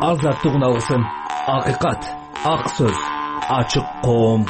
азаттыгын алсын. Акыйкат, ак сөз, ачык коом.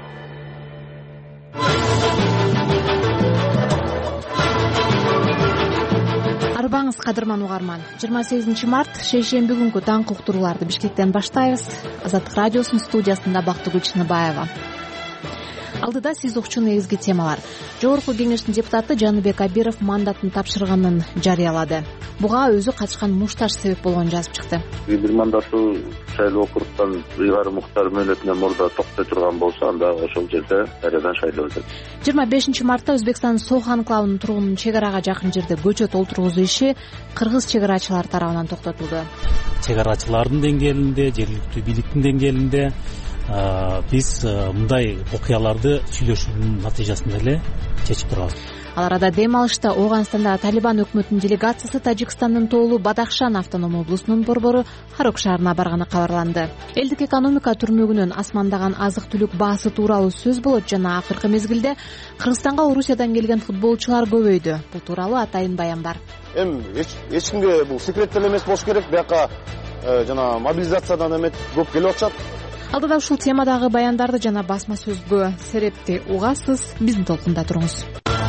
Арбаңыз кадырман угарман. 28 март шейшемби күнгү таңкы уктурууларды Бишкектен баштайбыз. Азаттык радиосунун студиясында Бактыгүл Чыныбаева. Алдыда сиз укчу негизги темалар. Жогорку кеңештин депутаты Жаныбек Абиров мандатын тапшырганын жарыялады. Буга өзү катышкан мушташ себеп болгонун жазып чыкты. Бир мандаты шайлоо округтан ыйгары муктар мөөнөтүнөн мурда токтой турган болсо, анда ошол жерде кайрадан шайлоо өтөт. 25 мартта Өзбекстандын Сох анклавынын тургунунун чек арага жакын жерде көчөт олтургузуу иши кыргыз чек арачылары тарабынан токтотулду. Чек арачылардын деңгээлинде, жергиликтүү бийликтин деңгээлинде биз мындай окуяларды сүйлөшүүнүн натыйжасында эле чечип турабыз. Ал арада дем алышта Ооганстанда Талибан өкмөтүнүн делегациясы Тажикстандын тоолу Бадахшан автономдуу облусунун борбору Харок шаарына барганы кабарланды. Элдик экономика түрмөгүнөн асмандаган азык-түлүк баасы тууралуу сөз болот жана акыркы мезгилде Кыргызстанга Орусиядан келген футболчулар көбөйдү. Бул тууралуу атайын баян бар. Эч кимге бул секрет деле эмес болуш керек. Бияка жана мобилизациядан эмет көп келип атышат. Алдыда ушул темадагы баяндарды жана басма сөзгө серепти угасыз. Биздин толкунда туруңуз.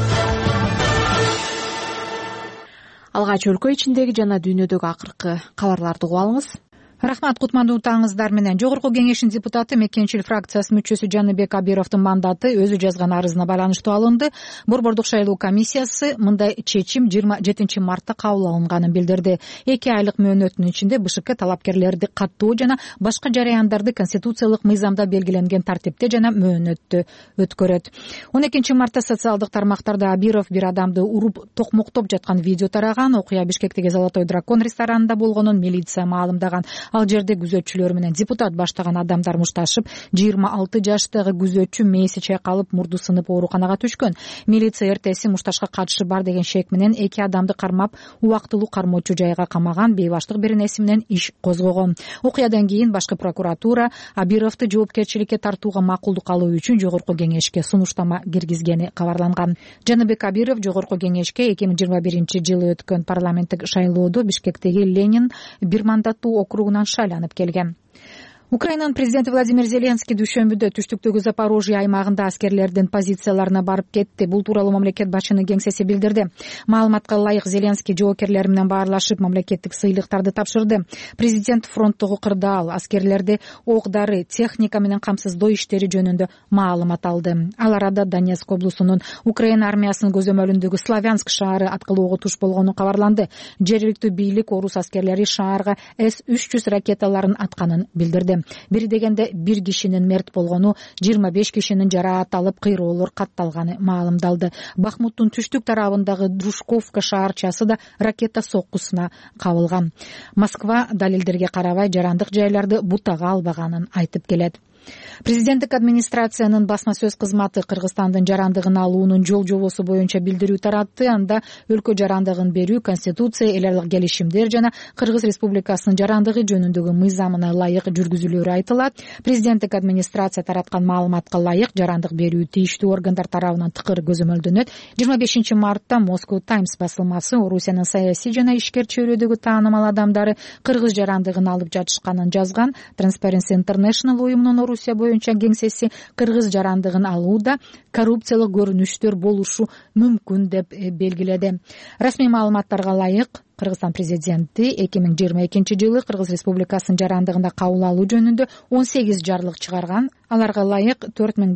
Алгач өлкө ичиндеги жана дүйнөдөгү акыркы кабарларды угуп алыңыз. Рахмат, кутмандуу таңыңыздар менен. Жогорку кеңештин депутаты Мекенчил фракциясынын мүчөсү Жаныбек Абировдун мандаты өзү жазган арызына байланыштуу алынды. Борбордук шайлоо комиссиясы мындай чечим 27 мартта кабыл алынганын билдирди. 2 айлык мөөнөттүн ичинде БШК талапкерлерди каттоо жана башка жараяндарды конституциялык мыйзамда белгиленген тартипте жана мөөнөттө өткөрөт. 12 мартта социалдык тармактарда Абиров бир адамды уруп токмоктоп жаткан видео тараган. Окуя Бишкектеги Золотой дракон ресторанында болгонун милиция маалымдаган. Ал жерде күзөтчүлөр менен депутат баштаган адамдар мушташып, 26 жаштагы күзөтчү мээси чайкалып, мурду сынып ооруканага түшкөн. Милиция эртеси мушташка катышы бар деген шек менен 2 адамды кармап, убактылуу кармоочу жайга камаган, бейбаштык беренеси менен иш козгогон. Окуядан кийин башкы прокуратура Абировду жоопкерчиликке тартууга макулдук алуу үчүн жогорку кеңешке сунуштама киргизгени кабарланган. Жаныбек Абиров жогорку кеңешке 2021-жылы өткөн парламенттик шайлоодо Бишкектеги Ленин бир мандаттуу округунан шайланып келген. Украинанын президенти Владимир Зеленский дүйшөмбүдө түштүктөгү Запорожье аймагында аскерлердин позицияларына барып кетти. Бул тууралуу мамлекет башчынын кеңсеси билдирди. Маалыматка ылайык Зеленский жоокерлер менен баарлашып мамлекеттик сыйлыктарды тапшырды. Президент фронттогу кырдаал, аскерлерди ок-дары, техника менен камсыздоо иштери жөнүндө маалымат алды. Ал арада Донецк облусунун Украина армиясынын көзөмөлүндөгү Славянск шаары аткылоого туш болгону кабарланды. Жергиликтүү бийлик орус аскерлери шаарга С-300 ракеталарын атканын билдирди. Бир дегенде 1 кишинин мерт болгону, 25 кишинин жараат алып кыйроолор катталганы маалымдалды. Бахмуттун түштүк тарабындагы Дружковка шаарчасы да ракета соккусуна кабылган. Москва далилдерге карабай жарандык жайларды бутага албаганын айтып келет. Президенттик администрациянын басма сөз кызматы Кыргызстандын жарандыгын алуунун жол жобосу боюнча билдирүү таратты. Анда өлкө жарандыгын берүү, конституция, эл аралык келишимдер жана Кыргыз Республикасынын жарандыгы жөнүндөгү мыйзамына ылайык жүргүзүлөрү айтылат. Президенттик администрация тараткан маалыматка ылайык жарандык берүү тийиштүү органдар тарабынан тыкыр көзөмөлдөнөт. 25 мартта Moscow Times басылмасы Орусиянын саясий жана ишкер чөйрөдөгү таанымал адамдары кыргыз жарандыгын алып жатышканын жазган. Transparency International уюмунун Орусия боюнча кеңсеси кыргыз жарандыгын алууда коррупциялык көрүнүштөр болушу мүмкүн деп белгиледи. Расмий маалыматтарга ылайык Кыргызстан президенти 2022-жылы Кыргыз Республикасынын жарандыгында кабыл алуу жөнүндө 18 жарлык чыгарган. Аларга ылайык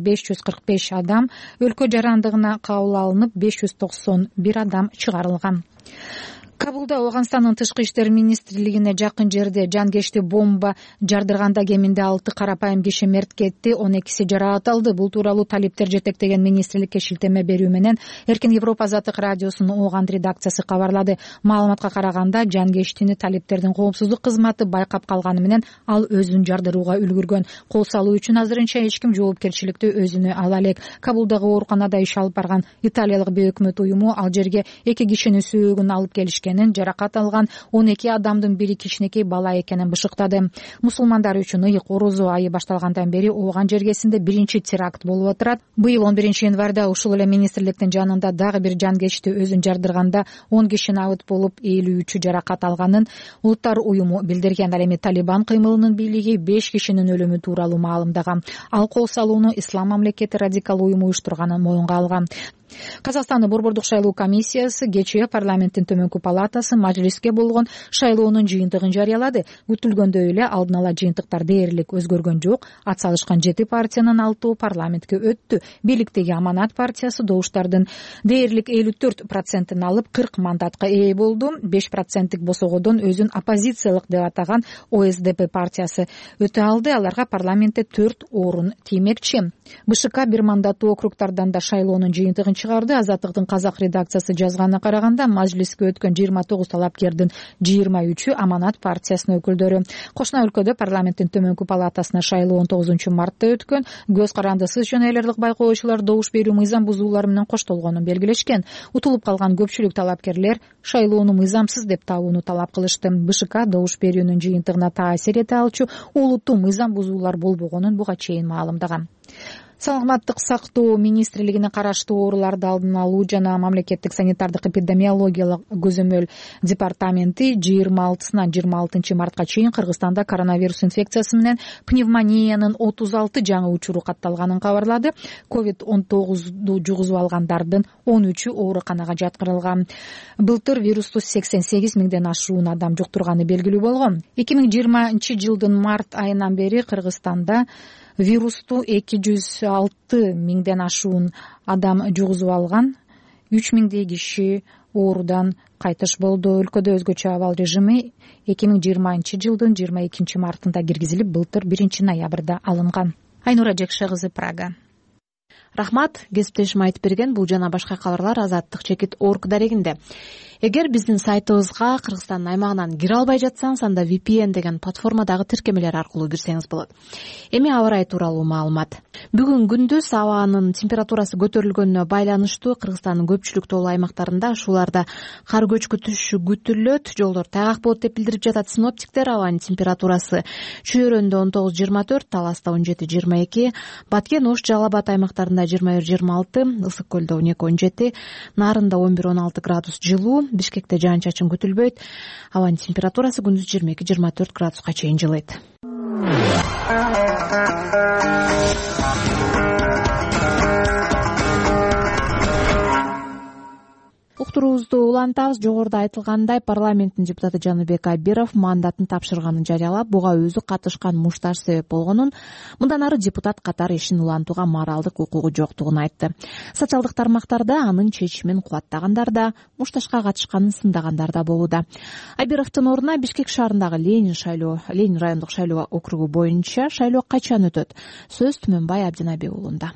4545 адам өлкө жарандыгына кабыл алынып, 591 адам чыгарылган. Кабулда Ооганстандын тышкы иштер министрлигине жакын жерде жанкечти бомба жардырганда кеминде 6 карапайым киши мерт кетти, 12си жараат алды. Бул тууралуу талиптер жетектеген министрликке шилтеме берүү менен Эркин Европа азаттык радиосунун Ооган редакциясы кабарлады. Маалыматка караганда жанкечтини талиптердин коопсуздук кызматы байкап калганы менен ал өзүн жардырууга үлгүргөн. Кол салуу үчүн азырынча эч ким жоопкерчиликти өзүнө ала элек. Кабулдагы ооруканада иш алып барган Италиялык бейөкмөт уюму ал жерге 2 кишинин сөөөгүн алып келишкен экенин, жаракат алган 12 адамдын бири кичинекей бала экенин бышыктады. Мусулмандар үчүн ыйык орозо айы башталгандан бери Ооган жергесинде биринчи теракт болуп отурат. Быйыл 11 январда ушул эле министрликтин жанында дагы бир жан кечти өзүн жардырганда 10 киши абыт болуп, 53-ü жаракат алганын Улуттар уюму билдирген. Ал эми Талибан кыймылынын бийлиги 5 кишинин өлүмү тууралуу маалымдаган. Ал кол салууну Ислам мамлекети радикал уюму уюштурганын моюнга алган. Казакстандын Борбордук шайлоо комиссиясы кечээ парламенттин төмөнкү палатасы мажлиске болгон шайлоонун жыйынтыгын жарыялады. Күтүлгөндөй эле алдын ала жыйынтыктар дээрлик өзгөргөн жок. Ат салышкан 7 партиянын 6-ы парламентке өттү. Бийликтеги Аманат партиясы добуштардын дээрлик 54% алып 40 мандатка ээ болду. 5% босогодон өзүн оппозициялык деп атаган ОСДП партиясы өтө алды. Аларга парламентте 4 орун тиймекчи. БШК 1 мандаттуу округтардан да шайлоонун жыйынтыгын чыгарды. Азаттыктын казак редакциясы жазганына караганда мажлиске өткөн 29 талапкердин 23-ü Аманат партиясынын өкүлдөрү. Кошуна өлкөдө парламенттин төмөнкү палатасына шайлоо 19 мартта өткөн. Көз карандысыз жана элдик байкоочулар добуш берүү мыйзам бузуулары менен коштолгонун белгилешкен. Утулуп калган көпчүлүк талапкерлер шайлоону мыйзамсыз деп табууну талап кылышты. БШК добуш берүүнүн жыйынтыгына таасир эте алчу улуттуу мыйзам бузуулар болбогонун буга чейин маалымдаган. Саламаттык сактоо министрлигине караштуу ооруларды алдын алуу жана мамлекеттик санитардык эпидемиологиялык көзөмөл департаменти 26-сынан 26 мартка чейин Кыргызстанда коронавирус инфекциясы менен пневмониянын 36 жаңы учуру катталганын кабарлады. COVID-19 жугузуп алгандардын 13-ü ооруканага жаткырылган. Былтыр вирусту 88 миңден ашуун адам жуктурганы белгилүү болгон. 2020-жылдын март айынан бери Кыргызстанда вирусту 206 миңден ашуун адам жугузуп алган. 3 миңдей киши оорудан кайтыш болду. Өлкөдө өзгөчө абал режими 2020-жылдын 22 мартында киргизилип, былтыр 1 ноябрда алынган. Айнура Жекше кызы, Прага. Рахмат, кесиптешим айтып берген бул жана башка кабарлар Азаттык.org дарегинде. Эгер биздин сайтыбызга Кыргызстандын аймагынан кире албай жатсаңыз, анда VPN деген платформадагы тиркемелер аркылуу кирсеңиз болот. Эми аба ырайы тууралуу маалымат. Бүгүн күндүз абанын температурасы көтөрүлгөнүнө байланыштуу Кыргызстандын көпчүлүк тоолуу аймактарында ушуларда кар көчкү түшүшү күтүлөт. Жолдор тайгак болот деп билдирип жатат синоптиктер. Абанын температурасы Чөйрөндө 19-24, Таласта 17-22, Баткен, Ош, Жалал Абад аймактарында 21-26, Ысык көлдө 12-17, Нарында 11-16 градус жылуу. Бишкекте жаан-чачын күтүлбөйт. Абанын температурасы күндүз 22-24 градуска чейин жылыйт. Уктуруубузду улантабыз. Жогоруда айтылгандай, парламенттин депутаты Жаныбек Абиров мандатын тапшырганын жарыялап, буга өзү катышкан мушташ себеп болгонун, мындан ары депутат катары ишин улантууга моралдык укугу жоктугун айтты. Социалдык тармактарда анын чечимин кубаттагандар да, мушташка катышканын сындагандар да болууда. Абировдун ордуна Бишкек шаарындагы Ленин райондук шайлоо округу боюнча шайлоо качан өтөт? Сөз Түмөнбай Абдинабек уулунда.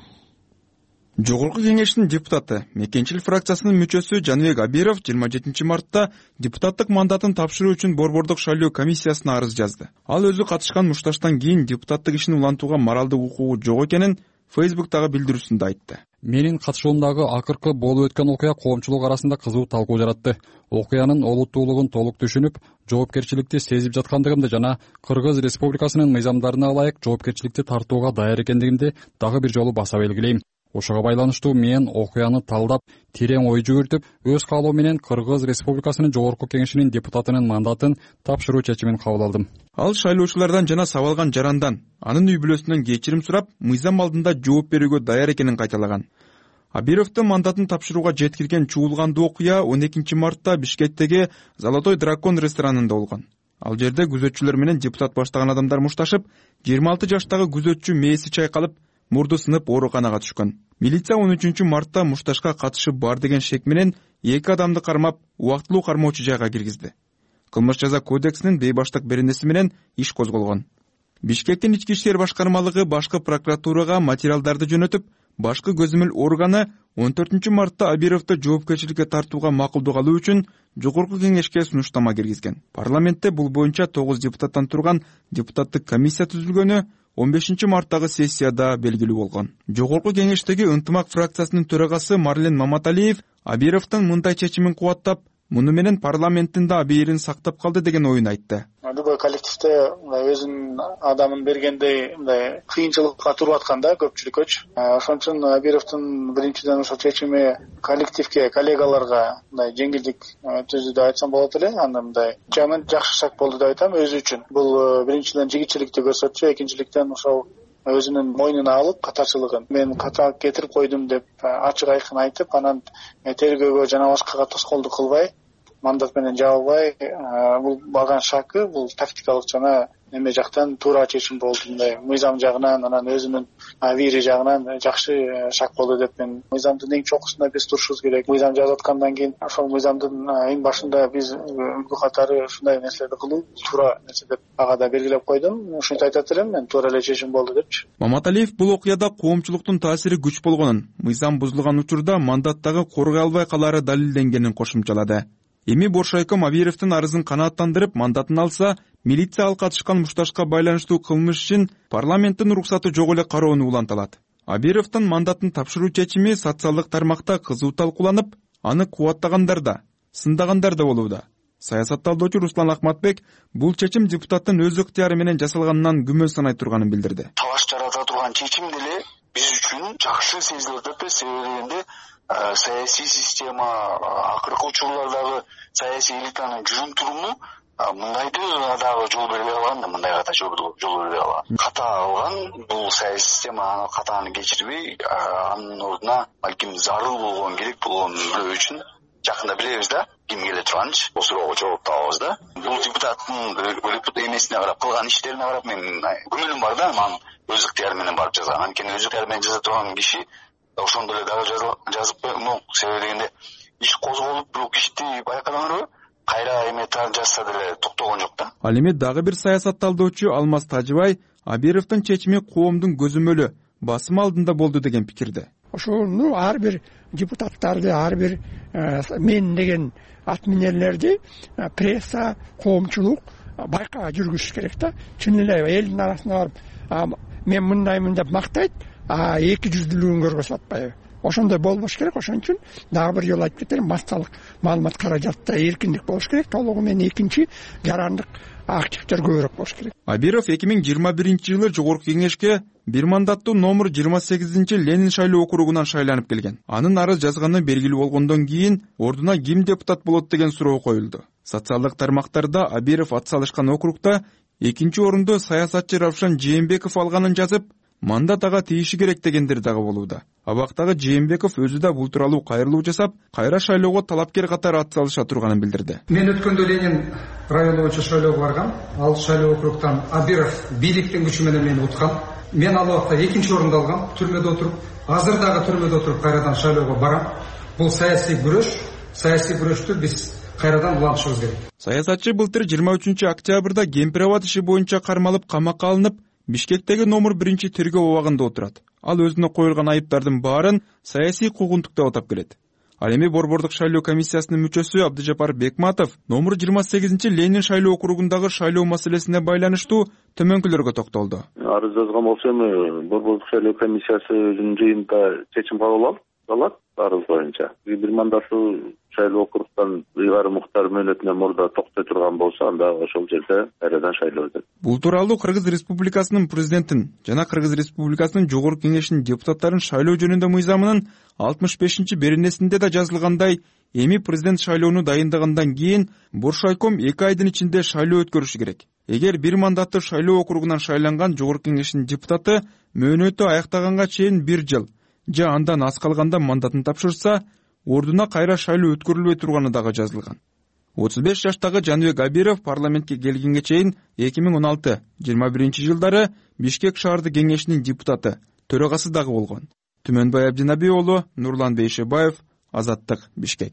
Жогорку кеңештин депутаты, Мекенчил фракциясынын мүчөсү Жаныбек Абиров 27 мартта депутаттык мандатын тапшыруу үчүн Борбордук шайлоо комиссиясына арыз жазды. Ал өзү катышкан мушташтан кийин депутаттык ишин улантууга моралдык укугу жок экенин Facebook'тагы билдирүүсүндө айтты. Менин катышуумдагы акыркы болуп өткөн окуя коомчулук арасында кызуу талкуу жаратты. Окуянын олуттуулугун толук түшүнүп, жоопкерчиликти сезип жаткандыгымды жана Кыргыз Республикасынын мыйзамдарына ылайык жоопкерчиликти тартууга даяр экендигимди дагы бир жолу баса белгилейм. Ошого байланыштуу мен окуяны талдап, терең ой жүгүртүп, өз каалоо менен Кыргыз Республикасынын жогорку кеңешинин депутатынын мандатын тапшыруу чечимин кабыл алдым. Ал шайлоочулардан жана сабалган жарандан, анын үй бүлөсүнөн кечирим сурап, мыйзам алдында жооп берүүгө даяр экенин кайталаган. Абировдун мандатын тапшырууга жеткирген чуулгандуу окуя 12 мартта Бишкектеги Золотой дракон ресторанында болгон. Ал жерде күзөтчүлөр менен депутат баштаган адамдар мушташып, 26 жаштагы күзөтчү мээси чайкалып, мурду сынып ооруканага түшкөн. Милиция 13 мартта мушташка катышы бар деген шек менен 2 адамды кармап, убактылуу кармоочу жайга киргизди. Кылмыш жаза кодексинин бейбаштык беренеси менен иш козголгон. Бишкектин ички иштер башкармалыгы башкы прокуратурага материалдарды жөнөтүп, башкы көзөмөл органы 14 мартта Абировду жоопкерчиликке тартууга макулдук алуу үчүн жогорку кеңешке сунуштама киргизген. Парламентте бул боюнча 9 депутаттан турган депутаттык комиссия түзүлгөнү 15 марттагы сессияда белгилүү болгон. Жогорку кеңештеги ынтымак фракциясынын төрагасы Марлен Маматалиев Абировдун мындай чечимин кубаттап, муну менен парламенттин да абийирин сактап калды деген оюн айтты. Любой коллективде өзүнүн адамын бергендей мындай кыйынчылыкка туруп атканда көпчүлүккөчү. Ошон үчүн Абировдун биринчиден ошол чечими коллективге, коллегаларга мындай жеңилдик түздү деп айтсам болот эле. Анда мындай жаман жакшы шаг болду деп айтам өзү үчүн. Бул биринчиден жигитчиликти көрсөттү, экинчиликтен ошол өзүнүн мойнуна алып катачылыгын мен ката кетирип койдум деп ачык айкын айтып, анан тергөөгө жана башкага тоскоолдук кылбай, мандат менен жабылбай, бул баган шагы бул тактикалык жана эме жактан туура чечим болду. Мындай мыйзам жагынан, анан өзүнүн вири жагынан жакшы шаг болду деп мен мыйзамдын эң чокусунда биз турушубуз керек. Мыйзам жазып аткандан кийин ошол мыйзамдын эң башында биз үлгү катары ушундай нерселерди кылуу туура нерсе деп ага да белгилеп койдум. Ушинтип айтат элем мен, туура эле чечим болду депчи. Маматалиев бул окуяда коомчулуктун таасири күч болгонун, мыйзам бузулган учурда мандаттагы коргой албай калаары далилденгенин кошумчалады. Эми Боршайком Абировдун арызын канааттандырып, мандатын алса, милиция ал катышкан мушташка байланыштуу кылмыш үчүн парламенттин уруксаты жок эле кароону уланталат. Абировдун мандатын тапшыруу чечими социалдык тармакта кызуу талкууланып, аны кубаттагандар да, сындагандар да болууда. Саясатталдоочу Руслан Акматбек бул чечим депутаттын өз ыктыяры менен жасалганынан күмөн санай турганын билдирди. Талаш жарата турган чечим деле биз үчүн жакшы сезилет деп себебинде саясий система, акыркы учурлардагы саясий элитанын жүрүм-туруму мындайды дагы жол бербей калган да, мындайга да жол бербей калган. Ката алган бул саясий система катаны кечирбей, анын ордуна балким зарыл болгон, керек болгон бирөө үчүн жакында билебиз да, ким келе турганынчы, бул суроого жооп табабыз да. Бул депутаттын эмесине карап, кылган иштерине карап мен күмөнүм бар да, анын өз ыктыяры менен барып жазган. Анткени өз ыктыяры менен жаза турган киши ошондо эле дагы жазып коймок. Себеби дегенде иш козголуп, бирок ишти байкадыңарбы? Кайра эме жазса деле токтогон жок да. Ал эми дагы бир саясатталдоочу Алмаз Тажыбай Абировдун чечими коомдун көзөмөлү, басым алдында болду деген пикирде. Ошону ар бир депутаттарды, ар бир мен деген атминерлерди пресса, коомчулук байка жүргүзүш керек да. Чын эле элдин арасына барып мен мындаймын деп мактайт, эки жүздүүлүгүн көргөзүп атпайбы. Ошондой болбош керек. Ошон үчүн дагы бир жолу айтып кетем, массалык маалымат каражатта эркиндик болуш керек. Толугу менен экинчи жарандык активдер көбүрөөк болуш керек. Абиров 2021-жылы Жогорку Кеңешке бир мандаттуу номер 28 Ленин шайлоо округунан шайланып келген. Анын арыз жазганы белгилүү болгондон кийин ордуна ким депутат болот деген суроо коюлду. Социалдык тармактарда Абиров атсалышкан округда экинчи орунду саясатчы Равшан Жээнбеков алганын жазып, мандат ага тийиши керек дегендер дагы болууда. Абактагы Жээнбеков өзү да бул тууралуу кайрылуу жасап, кайра шайлоого талапкер катары атсалыша турганын билдирди. Мен өткөндө Ленин району боюнча шайлоого баргам. Ал шайлоо округтан Абиров бийликтин күчү менен мени уткан. Мен ал убакта экинчи орунду алгам, түрмөдө отуруп, азыр дагы түрмөдө отуруп кайрадан шайлоого барам. Бул саясий күрөш, саясий күрөштү биз кайрадан улантышыбыз керек. Саясатчы былтыр 23 октябрда Кемпир-Абад иши боюнча кармалып камакка алынып, Бишкектеги номер 1 тергөө абагында отурат. Ал өзүнө коюлган айыптардын баарын саясий куугунтук деп атап келет. Ал эми Борбордук шайлоо комиссиясынын мүчөсү Абдыжапар Бекматов номер 28 Ленин шайлоо округундагы шайлоо маселесине байланыштуу төмөнкүлөргө токтолду. Арыз жазган болсо эми Борбордук шайлоо комиссиясы өзүнүн жыйынында чечим кабыл алат арыз боюнча. Бир мандаттуу шайлоо округтан ыйгары муктар мөөнөтүнөн мурда токтой турган болсо, анда ошол жерде кайрадан шайлоо өтөт. Бул тууралуу Кыргыз Республикасынын президентин жана Кыргыз Республикасынын Жогорку Кеңешинин депутаттарын шайлоо жөнүндө мыйзамынын 65-беренесинде да жазылгандай, эми президент шайлоону дайындагандан кийин Боршайком 2 айдын ичинде шайлоо өткөрүшү керек. Эгер бир мандаттуу шайлоо округунан шайланган Жогорку Кеңешинин депутаты мөөнөтү аяктаганга чейин 1 жыл же андан аз калганда мандатын тапшырса, ордуна кайра шайлоо өткөрүлбөй турганы дагы жазылган. 35 жаштагы Жаныбек Абиров парламентке келгенге чейин 2016-21 жылдары Бишкек шаардык кеңешинин депутаты, төрагасы дагы болгон. Түмөнбай Абдинаби уулу, Нурлан Бейшебаев, Азаттык, Бишкек.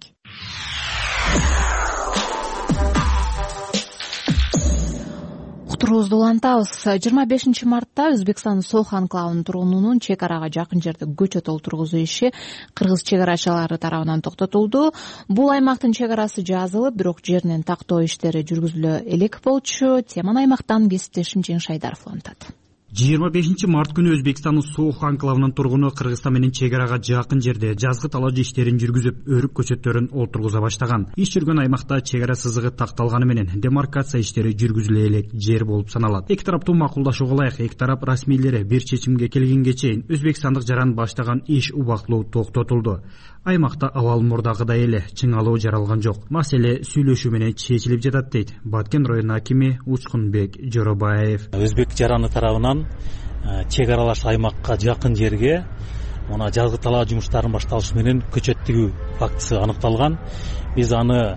Уктуруубузду улантабыз. 25 мартта Өзбекстандын Сох анклавынын тургунунун чек арага жакын жерде көчөт олтургузуу иши кыргыз чек арачылары тарабынан токтотулду. Бул аймактын чек арасы жазылып, бирок жеринен тактоо иштери жүргүзүлө элек болчу. Теманы аймактан кесиптешим Жеңиш Айдаров улантат. 25 март күнү Өзбекстандын Суух анклавынын тургуну Кыргызстан менен чек арага жакын жерде жазгы талаажы иштерин жүргүзүп, өрүк көчөттөрүн олтургуза баштаган. Иш жүргөн аймакта чек ара сызыгы такталганы менен демаркация иштери жүргүзүлө элек жер болуп саналат. Эки тараптуу макулдашууга ылайык эки тарап расмийлери бир чечимге келгенге чейин өзбекстандык жаран баштаган иш убактылуу токтотулду. Аймакта абал мурдагыдай эле чыңалуу жаралган жок. Маселе сүйлөшүү менен чечилип жатат дейт Баткен районунун акими Учкунбек Жоробаев. Өзбек жараны тарабынан чек аралаш аймакка жакын жерге мына жазгы талаа жумуштарынын башталышы менен көчөт тигүү фактысы аныкталган. Биз аны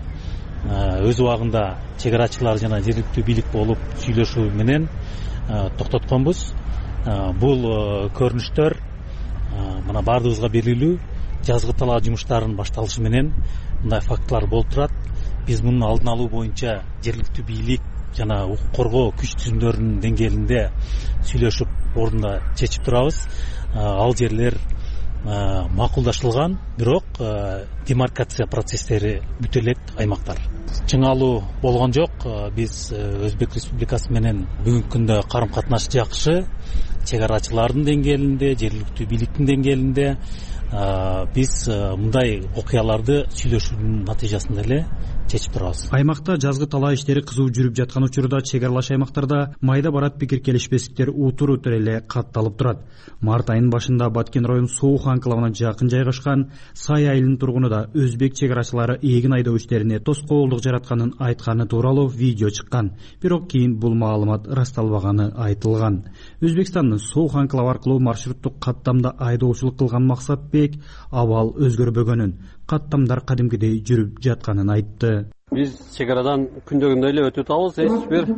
өз убагында чек арачылар жана жергиликтүү бийлик болуп сүйлөшүү менен токтотконбуз. Бул көрүнүштөр мына баардыгыбызга белгилүү. Жазгы талаа жумуштарынын башталышы менен мындай фактылар болуп турат. Биз мунун алдын алуу боюнча жергиликтүү бийлик жана укук коргоо күч түзүмдөрүнүн деңгээлинде сүйлөшүп ордунда чечип турабыз. Ал жерлер макулдашылган, бирок демаркация процесстери бүтө элек аймактар. Чыңалуу болгон жок. Биз Өзбек Республикасы менен бүгүнкү күндө карым катнаш жакшы. Чек арачылардын деңгээлинде, жергиликтүү бийликтин деңгээлинде биз мындай окуяларды сүйлөшүүнүн натыйжасында эле чечип турабыз. Аймакта жазгы талаа иштери кызуу жүрүп жаткан учурда чек аралаш аймактарда майда барат пикир келишпестиктер утур-утур эле катталып турат. Март айынын башында Баткен районунун Суух анклавына жакын жайгашкан Сай айылынын тургуну да өзбек чек арачылары эгин айдоо иштерине тоскоолдук жаратканын айтканы тууралуу видео чыккан. Бирок кийин бул маалымат ырасталбаганы айтылган. Өзбекстандын Суух анклавы аркылуу маршруттук каттамда айдоочулук кылган Максатбек абал өзгөрбөгөнүн, каттамдар кадимкидей жүрүп жатканын айтты. Биз чек арадан күндөгүндөй эле өтүп атабыз, эч бир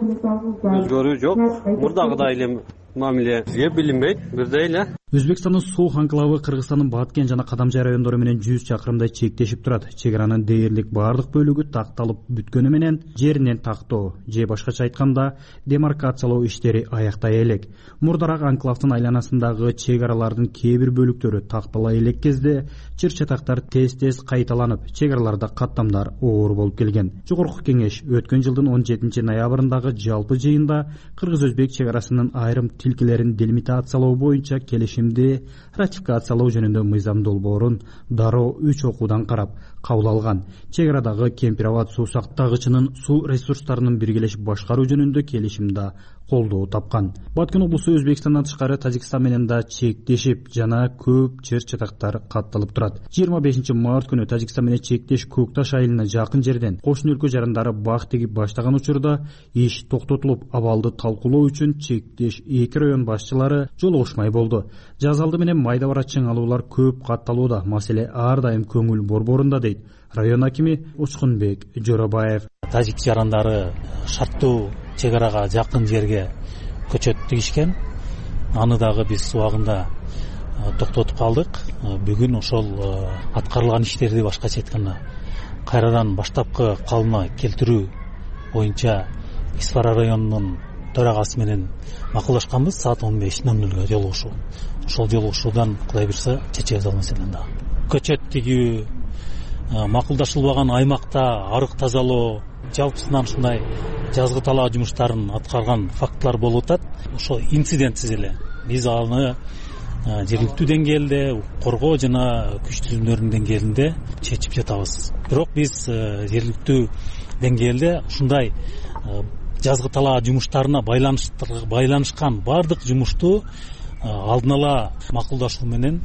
өзгөрүү жок. Мурдагыдай эле мамиле бизге билинбейт, бирдей эле. Өзбекстандын Суух анклавы Кыргызстандын Баткен жана Кадамжай райондору менен 100 чакырымдай чектешип турат. Чек аранын дээрлик бардык бөлүгү такталып бүткөнү менен жеринен тактоо же башкача айтканда демаркациялоо иштери аяктай элек. Мурдарак анклавдын айланасындагы чек аралардын кээ бир бөлүктөрү тактала элек кезде чыр-чатактар тез-тез кайталанып, чек араларда каттамдар оор болуп келген. Жогорку кеңеш өткөн жылдын 17 ноябрындагы жалпы жыйында кыргыз-өзбек чек арасынын айрым тилкелерин делимитациялоо боюнча келишимди ратификациялоо жөнүндө мыйзам долбоорун дароо 3 окуудан карап кабыл алган. Чек арадагы Кемпир-Абад суу сактагычынын суу ресурстарынын биргелешип башкаруу жөнүндө келишимде колдоо тапкан. Баткен облусу Өзбекстандан тышкары Тажикстан менен да чектешип жана көп чыр-чатактар катталып турат. 25 март күнү Тажикстан менен чектеш Көкташ айылына жакын жерден кошуна өлкө жарандары бак тигип баштаган учурда иш токтотулуп, абалды талкуулоо үчүн чектеш эки район башчылары жолугушмай болду. Жазалды менен майда бара чыңалуулар көп катталууда. Маселе ар дайым көңүл борборунда дейт район акими Учкунбек Жоробаев. Тажик жарандары шарттуу чек арага жакын жерге көчөт тигишкен. Аны дагы биз убагында токтотуп калдык. Бүгүн ошол аткарылган иштерди башкача айтканда кайрадан баштапкы калыбына келтирүү боюнча Исфара районунун төрагасы менен макулдашканбыз. Саат 15:00 жолугушуу. Ошол жолугушуудан Кудай буйрса чечебиз ал маселени дагы. Көчөт тигүү макулдашылбаган аймакта арык тазалоо, жалпысынан ушундай жазгы талаа жумуштарын аткарган фактылар болуп атат. Ошо инцидентсиз эле биз аны жергиликтүү деңгээлде, коргоо жана күч түзүмдөрүнүн деңгээлинде чечип жатабыз. Бирок биз жергиликтүү деңгээлде ушундай жазгы талаа жумуштарына байланышкан бардык жумушту алдын ала макулдашуу менен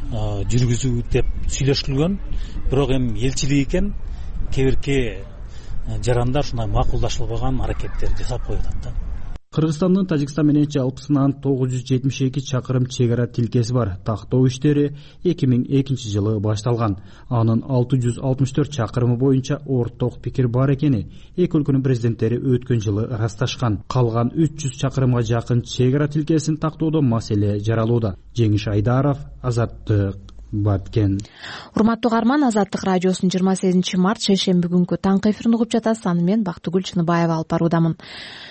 жүргүзүү деп сүйлөшүлгөн. Бирок эми элчилик экен кээ бирки жарандар ушундай макулдашылбаган аракеттерди жасап коюп атат да. Кыргызстандын Тажикстан менен жалпысынан 972 чакырым чек ара тилкеси бар. Тактоо иштери 2002 жылы башталган. Анын 664 чакырымы боюнча орток пикир бар экени эки өлкөнүн президенттери өткөн жылы ырасташкан. Калган 300 чакырымга жакын чек ара тилкесин тактоодо маселе жаралууда. Жеңиш Айдаров, Азаттык, Баткен. Урматтуу угарман, Азаттык радиосунун 28 март шейшемби күнкү таңкы эфирин угуп жатасыз. Аны мен Бактыгүл Чыныбаева алып баруудамын.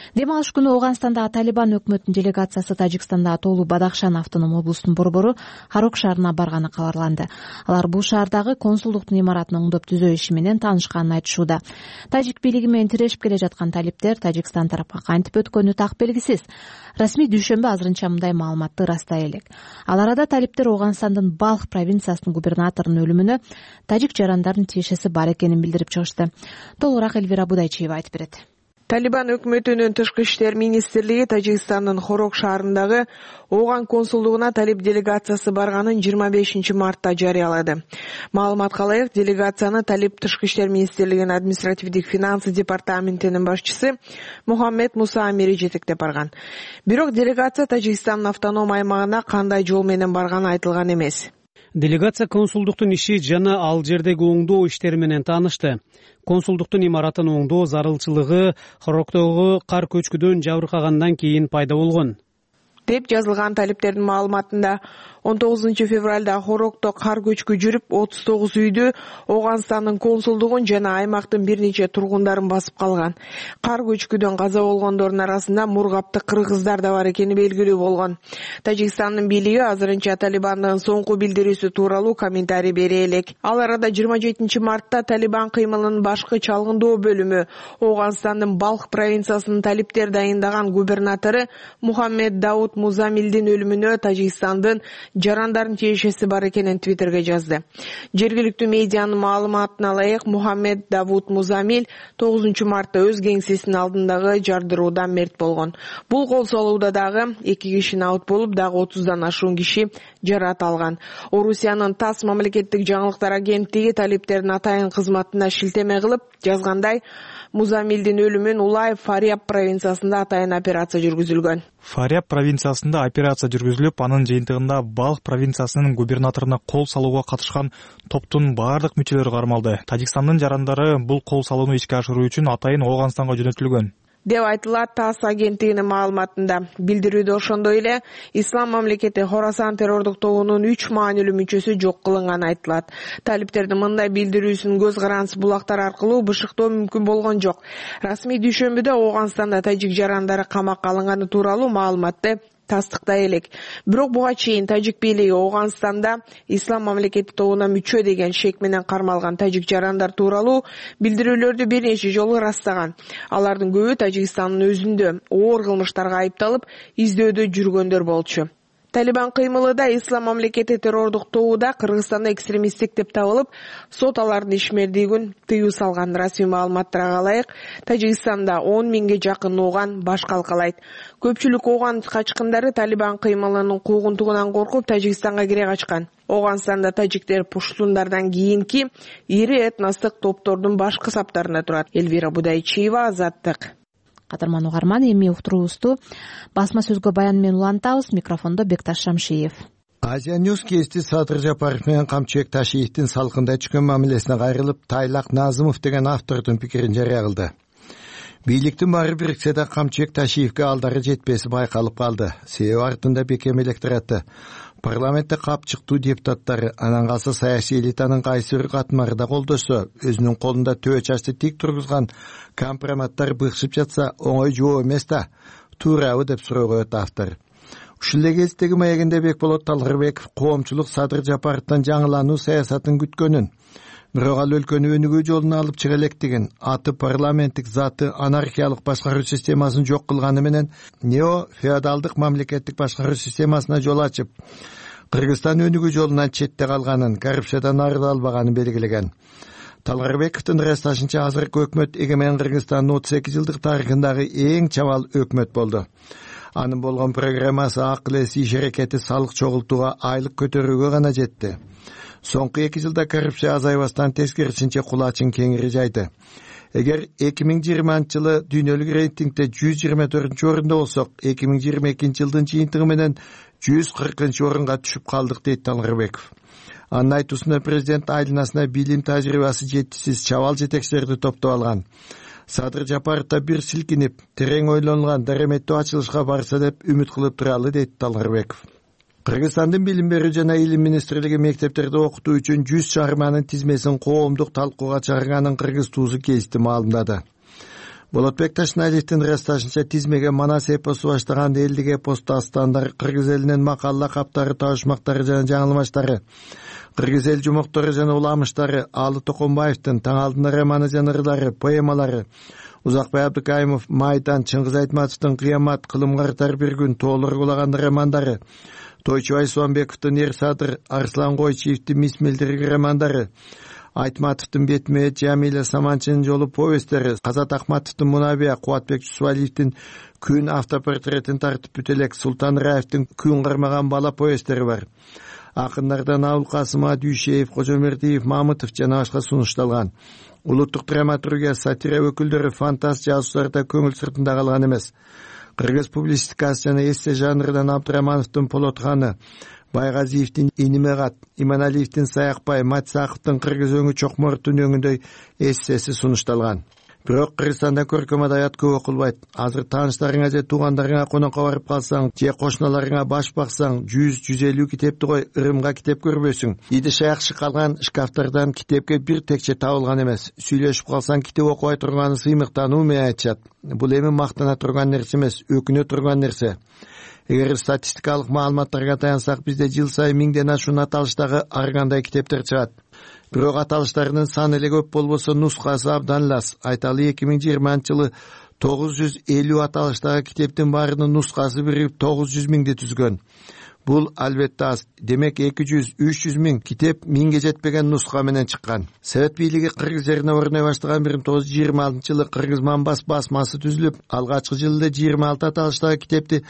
Дем алыш күнү Ооганстандагы Талибан өкмөтүнүн делегациясы Тажикстандагы Тоолу Бадахшан автоном облусунун борбору Харок шаарына барганы кабарланды. Алар бул шаардагы консулдуктун имаратын оңдоп түзөө иши менен таанышканын айтышууда. Тажик бийлиги менен тирешип келе жаткан талиптер Тажикстан тарапка кантип өткөнү так белгисиз. Расмий дүйшөмбү азырынча мындай маалыматты ырастай элек. Ал арада талиптер Ооганстандын Балх провинциясынын губернаторунун өлүмүнө тажик жарандардын тиешеси бар экенин билдирип чыгышты. Толугураак Элвира Будайчиева айтып берет. Талибан өкмөтүнүн тышкы иштер министрлиги Тажикстандын Хорок шаарындагы Ооган консулдугуна талип делегациясы барганын 25 мартта жарыялады. Маалыматка ылайык, делегацияны талип тышкы иштер министрлигинин административдик финансы департаментинин башчысы Мухаммед Муса Амири жетектеп барган. Бирок делегация Тажикстандын автоном аймагына кандай жол менен барганы айтылган эмес. Делегация консулдуктун иши жана ал жердеги оңдоо иштери менен таанышты. Консулдуктун имаратын оңдоо зарылчылыгы Хороктогу кар көчкүдөн жабыркагандан кийин пайда болгон деп жазылган талиптердин маалыматында. 19 февралда Хорокто кар көчкү жүрүп, 39 үйдү Ооганстандын консулдугун жана аймактын бир нече тургундарын басып калган. Кар көчкүдөн каза болгондордун арасында мургапты кыргыздар да бар экени белгилүү болгон. Тажикстандын бийлиги азырынча Талибандын соңку билдирүүсү тууралуу комментарий бере элек. Ал арада 27 мартта Талибан кыймылынын башкы чалгындоо бөлүмү Ооганстандын Балх провинциясынын талиптер дайындаган губернатору Мухаммед Дауд Музамилдин өлүмүнө Тажикстандын жарандардын тиешеси бар экенин Твиттерге жазды. Жергиликтүү медианын маалыматына ылайык, Мухаммед Давуд Музамил 9 мартта өз кеңсесинин алдындагы жардыруудан мерт болгон. Бул кол салууда дагы 2 киши наут болуп, дагы 30дан ашуун киши жаракат алган. Орусиянын ТАСС мамлекеттик жаңылыктар агенттиги талиптердин атайын кызматына шилтеме кылып жазгандай, Музамилдин өлүмүн Улай Фариаб провинциясында атайын операция жүргүзүлгөн. Фариаб провинциясында операция жүргүзүлүп, анын жыйынтыгында Балх провинциясынын губернаторуна кол салууга катышкан топтун бардык мүчөлөрү кармалды. Тажикстандын жарандары бул кол салууну ишке ашыруу үчүн атайын Ооганстанга жөнөтүлгөн деп айтылат ТАСС агенттигинин маалыматында. Билдирүүдө ошондой эле Ислам мамлекети Хорасан террордук тобунун 3 маанилүү мүчөсү жок кылынганы айтылат. Талиптердин мындай билдирүүсүн көз карандысыз булактар аркылуу бышыктоо мүмкүн болгон жок. Расмий дүйшөмбүдө Ооганстанда тажик жарандары камакка алынганы тууралуу маалыматты тастыктай элек. Бирок буга чейин тажик бийлиги Ооганстанда Ислам мамлекети тобуна мүчө деген шек менен кармалган тажик жарандар тууралуу билдирүүлөрдү бир нече жолу ырастаган. Алардын көбү Тажикстандын өзүндө оор кылмыштарга айыпталып, издөөдө жүргөндөр болчу. Талибан кыймылы да Ислам мамлекети террордук тобуда Кыргызстанда экстремисттик деп табылып, сот алардын ишмердигин тыюу салган. Расмий маалыматтарга ылайык, Тажикстанда 10 миңге жакын ооган баш калкалайт. Көпчүлүк ооган качкындары Талибан кыймылынын куугунтугунан коркуп Тажикстанга кире качкан. Ооганстанда тажиктер пуштундардан кийинки ири этностук топтордун башкы саптарында турат. Элвира Будайчиева, Азаттык. Кадырман угарман, эми уктуруубузду басма сөзгө баян менен улантабыз. Микрофондо Бекташ Шамшиев. Азия Ньюс кести Садыр Жапаров менен Камчыбек Ташиевдин салкындай түшкөн мамилесине кайрылып, Тайлак Назымов деген автордун пикирин жарыя кылды. Бийликтин баары бириксе да Камчыбек Ташиевге алдары жетпеси байкалып калды. Себеби артында бекем электораты. Парламентте капчыктуу депутаттары, анан калса саясий элитанын кайсы бир катмары да колдошсо, өзүнүн колунда төбө чачты тик тургузган компроматтар быкшып жатса, оңой жоо эмес да, туурабы деп суроо коет автор. Ушул эле кездеги маегинде Бекболот Талгырбеков коомчулук Садыр Жапаровдон жаңылануу саясатын күткөнүн, бирок ал өлкөнү өнүгүү жолуна алып чыга электигин, аты парламенттик заты анархиялык башкаруу системасын жок кылганы менен нео-феодалдык мамлекеттик башкаруу системасына жол ачып, Кыргызстан өнүгүү жолунан четте калганын, коррупциядан арыла албаганын белгилеген. Талгырбековдун ырасташынча азыркы өкмөт эгемен Кыргызстандын 32 жылдык тарыхындагы эң чабал өкмөт болду. Анын болгон программасы акыл эс иш аракети салык чогултууга, айлык көтөрүүгө гана жетти. Соңку 2 жылда коррупция азайбастан тескерисинче кулачын кеңири жайды. Эгер 2020 жылы дүйнөлүк рейтингде 124-орунда болсок, 2022 жылдын жыйынтыгы менен 140-орунга түшүп калдык, дейт Талгырбеков. Анын айтуусунда президент айланасына билим тажрыйбасы жетишсиз чабал жетекчилерди топтоп алган. Садыр Жапаровда бир силкинип, терең ойлонулган дареметтүү ачылышка барса деп үмүт кылып туралы, дейт Талгырбеков. Кыргызстандын билим берүү жана илим министрлиги мектептерде окутуу үчүн 100 чыгарманын тизмесин коомдук талкууга чыгарганын Кыргыз Туузу кести маалымдады. Болотбек Ташналиевдин ырасташынча тизмеге Манас эпосу баштаган элдик эпос дастандар, кыргыз элинин макал лакаптары, табышмактары жана жаңылмаштары, кыргыз эл жумоктору жана уламыштары, Алы Токонбаевдин Таң алдында романы жана ырлары, поэмалары, Узакбай Абдыкаимов Майдан, Чыңгыз Айтматовдун Кыямат, Кылым картар бир күн, Тоолор кулаган романдары, Тойчубай Суамбековдун Ер-Садыр, Арслан Койчиевдин Мис Мелдирги романдары, Айтматовдун Бетмет, Жамиля Саманчынын жолу повесттери, Казат Ахматовдун Мунабия, Кубатбек Жусупалиевдин Күн автопортретин тартып бүт элек, Султан Раевдин Күн кармаган бала повесттери бар. Акындардан Абыл Касым, Дүйшеев, Кожомердиев, Мамытов жана башка сунушталган. Улуттук драматургия, сатира өкүлдөрү фантаст жазуучуларда көңүл сыртында калган эмес. Кыргыз публистикасы жана эссе жанрынан Абдырамановдун Полотханы, Байгазиевдин Инимегат, Иманалиевдин Саякбай, Матсаковдун Кыргыз өңү Чокмордун өңүндөй эссеси сунушталган. Бирок Кыргызстанда көркөм адабият көп окулбайт. Азыр тааныштарыңа же туугандарыңа конокко барып калсаң, же кошуналарыңа баш баксаң, 100-150 китепти кой, ырымга китеп көрбөйсүң. Идиш аякчы калган шкафтардан китепке бир текче табылган эмес. Сүйлөшүп калсаң, китеп окубай турганы сыймыктануу менен айтышат. Бул эми мактана турган нерсе эмес, өкүнө турган нерсе. Эгер статистикалык маалыматтарга таянсак, бизде жыл сайын 1000ден ашуун аталыштагы ар кандай китептер чыгат. Бирок аталыштардын саны эле көп болбосо нускасы абдан лас. Айталы 2020-жылы 950 аталыштагы китептин баарынын нускасы бирип 900 миңди түзгөн. Бул албетте аз. Демек 200-300 миң китеп 1000ге жетпеген нуска менен чыккан. Совет бийлиги кыргыз жерине орной баштаган 1926-жылы Кыргыз Манбас басмасы түзүлүп, алгачкы жылы 26 аталыштагы китепти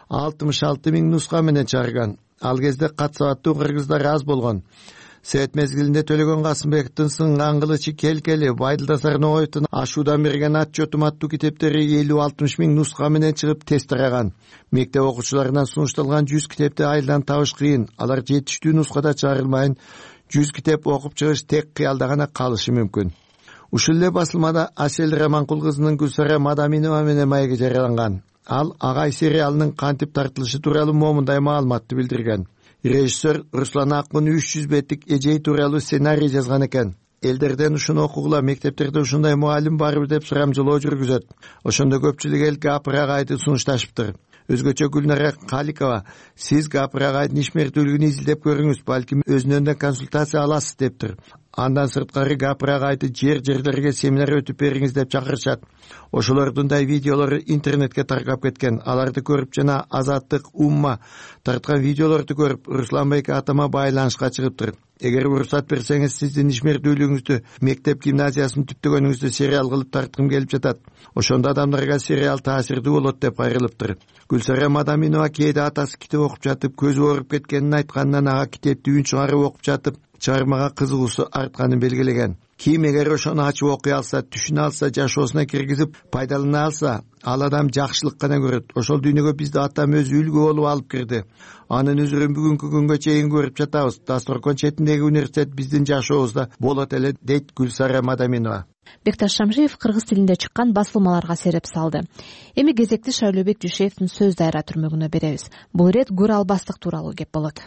66 миң нуска менен чыгарган. Ал кезде кат сабаттуу кыргыздар аз болгон. Совет мезгилинде Төлөгөн Касымбековдун Сынган кылычы, Келкели, Байдылда Сарноговдун Ашуудан берген ат жотум аттуу китептери 50-60 миң нуска менен чыгып тест тараган. Мектеп окуучуларынан сунушталган 100 китепти айылдан табыш кыйын. Алар жетиштүү нускада чыгарылмайын. 100 китеп окуп чыгыш тек кыялда гана калышы мүмкүн. Ушул эле басылмада Асел Раманкул кызынын Гүлсара Мадаминова менен маеги жарыяланган. Ал Агай сериалынын кантип тартылышы тууралуу момундай маалыматты билдирген. Режиссер Руслан Акун 300 беттик эжей тууралуу сценарий жазган экен. Элдерден ушуну окугула, мектептерде ушундай мугалим барбы деп сурамжылоо жүргүзөт. Ошондо көпчүлүк эл Гапыр агайды сунушташыптыр. Өзгөчө Гүлнара Каликова, сиз Гапыр агайдын ишмердүүлүгүн изилдеп көрүңүз, балким өзүнөн да консультация аласыз дептир. Андан сырткары Гапыр агайды жерлерге семинар өтүп бериңиз деп чакырышат. Ошолордундай видеолору интернетке таркап кеткен. Аларды көрүп жана Азаттык, Умма тарткан видеолорду көрүп Русланбек атама байланышка чыгыптыр. Эгер уруксат берсеңиз, сиздин ишмердүүлүгүңүздү, мектеп гимназиясын түптөгөнүңүздү сериал кылып тарткым келип жатат. Ошондо адамдарга сериал таасирдүү болот деп кайрылыптыр. Гүлсара Мадаминова кээде атасы китеп окуп жатып көзү ооруп кеткенин айткандан ага китепти үн чыгарып окуп жатып чыгармага кызыгуусу артканын белгилеген. Ким эгер ошону ачып окуй алса, түшүнө алса, жашоосуна киргизип пайдалана алса, ал адам жакшылык гана көрөт. Ошол дүйнөгө бизди атам өзү үлгү болуп алып кирди. Анын үзүрүн бүгүнкү күнгө чейин көрүп жатабыз. Дасторкон четиндеги университет биздин жашообузда болот эле, дейт Гүлсара Мадаминова. Бекташ Шамшиев кыргыз тилинде чыккан басылмаларга сереп салды. Эми кезекти Шайлообек Дүйшеевдин сөз дайра түрмөгүнө беребиз. Бул ирет көр албастык тууралуу кеп болот.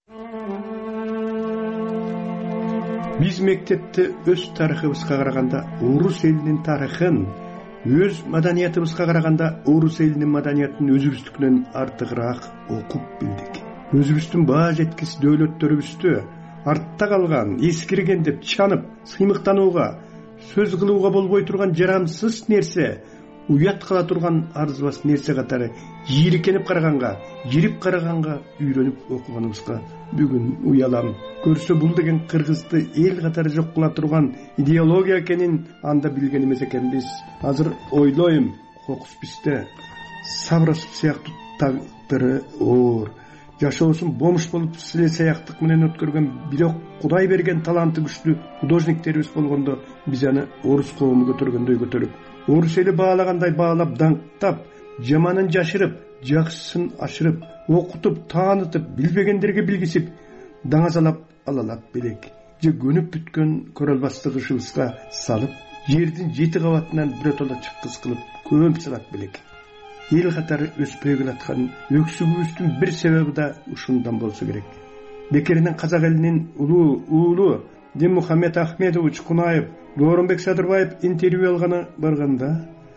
Биз мектепте өз тарыхыбызга караганда орус элинин тарыхын, өз маданиятыбызга караганда орус элинин маданиятын өзүбүздүкүнөн артыгыраак окуп билдик. Өзүбүздүн баа жеткис дөөлөттөрүбүздү артта калган, эскирген деп чанып, сыймыктанууга, сөз кылууга болбой турган жарамсыз нерсе, уят кыла турган арзыбас нерсе катары жийиркенип караганга, үйрөнүп окуганыбызга бүгүн уялам. Көрсө бул деген кыргызды эл катары жок кыла турган идеология экенин анда билген эмес экенбиз. Азыр ойлойм, кокус бизде Сабросов сыяктуу тагдыры оор, жашоосун бомуш болуп силе саяктык менен өткөргөн, бирок Кудай берген таланты күчтүү художниктерибиз болгондо биз аны орус коому көтөргөндөй көтөрүп, орус эли баалагандай баалап, даңктап, жаманын жашырып, жакшысын ашырып, окутуп, таанытып, билбегендерге билгисип, даңазалап алалап белек. Же көнүп бүткөн көрө албастык ышыбызга салып, жердин 7 кабатынан биротола чыккыз кылып көмүп салат белек. Эл катары өспөй келаткан өксүгүбүздүн бир себеби да ушундан болсо керек. Бекеринен казак элинин улуу уулу Динмухаммед Ахмедович Кунаев Дооронбек Садырбаев интервью алганы барганда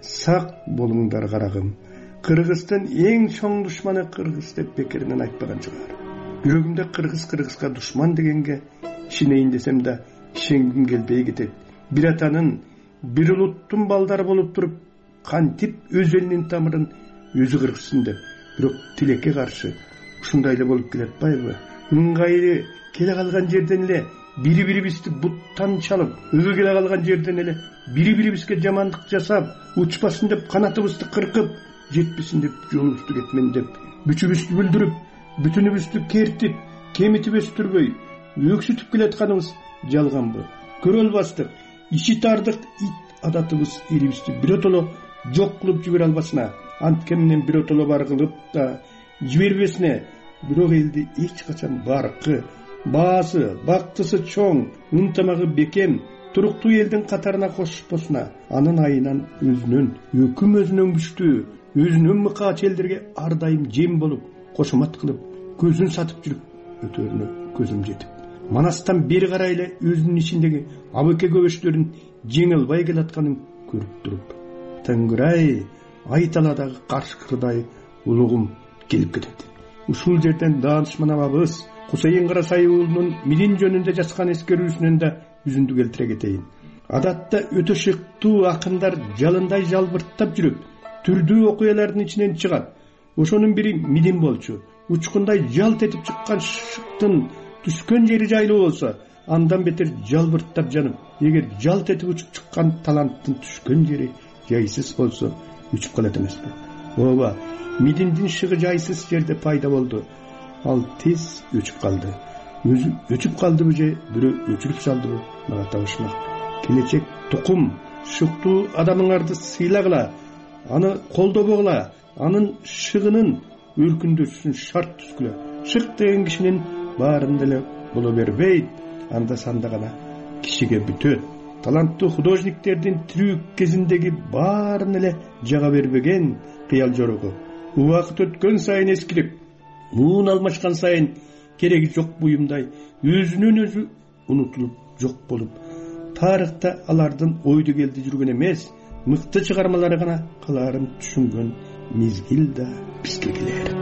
сак болуңдар карагым. Кыргыздын эң чоң душманы кыргыз деп бекеринен айтпаган чыгар. Жүрөгүмдө кыргызга душман дегенге ишенейин десем да ишенгим келбей кетет. Бир атанын, бир улуттун балдары болуп туруп, кантип өз элинин тамырын өзү кыргызсын деп, бирок тилекке каршы ушундай эле болуп келатпайбы? Ыңгайлы келе калган жерден эле бири-бирибизди буттан чалып, өгө келе калган жерден эле бири-бирибизге жамандык жасап, учпасын деп канатыбызды кыркып, жетпесин деп жолубузду кетмен деп, бүчүбүздү бүлдүрүп, бүтүнүбүздү кертип, кемитип өстүрбөй, өксүтүп келатканыбыз жалганбы? Көрө албастык, ичи тардык ит адатыбыз элибизди биротоло жок кылып жибере албасына, анткенинен биротоло бар кылып да жибербесине, бирок элди эч качан баркы, баасы, бактысы чоң, ынтымагы бекем, туруктуу элдин катарына кошпосуна, анын айынан өзүнүн, өкүм өзүнөн күчтүү, өзүнүн мыкаач элдерге ар дайым жем болуп, кошомат кылып, көзүн сатып жүрүп өтөрүнө көзүм жетип, манастан бери карай эле өзүнүн ичиндеги абыке көбөчтөрүн жеңе албай келатканын көрүп туруп, Теңир-ай, айталадагы каршкырдай улугум келип кетет. Ушул жерден даанышман абабыз Кусейин Карасай уулунун Мидин жөнүндө жазган эскерүүсүнөн да үзүндү келтире кетейин. Адатта өтө шыктуу акындар жалындай жалбырттап жүрүп, түрдүү окуялардын ичинен чыгат. Ошонун бири Мидин болчу. Учкундай жалт этип чыккан шыктын түшкөн жери жайлуу болсо, андан бетер жалбырттап жанып, эгер жалт этип учуп чыккан таланттын түшкөн жери жайсыз болсо, үчүп калат эмеспи? Ооба, Мидиндин шыгы жайсыз жерде пайда болду. Ал тез өчүп калды. Өзү өчүп калдыбы же бирөө өчүрүп салдыбы? Мага табышмак. Келечек тукум, шыктуу адамыңарды сыйлагыла, аны колдобогула, анын шыгынын өркүндөшүшүн шарт түзгүлө. Шык деген кишинин баарын деле боло бербейт, анда санда гана кишиге бүтөт. Таланттуу художниктердин тирүү кезиндеги баарын эле жага бербеген кыял жорогу убакыт өткөн сайын эскирип, муун алмашкан сайын кереги жок буюмдай өзүнөн өзү унутулуп жок болуп, тарыхта алардын ойду келди жүргөн эмес, мыкты чыгармалары гана калаарын түшүнгөн мезгил да бизге келер.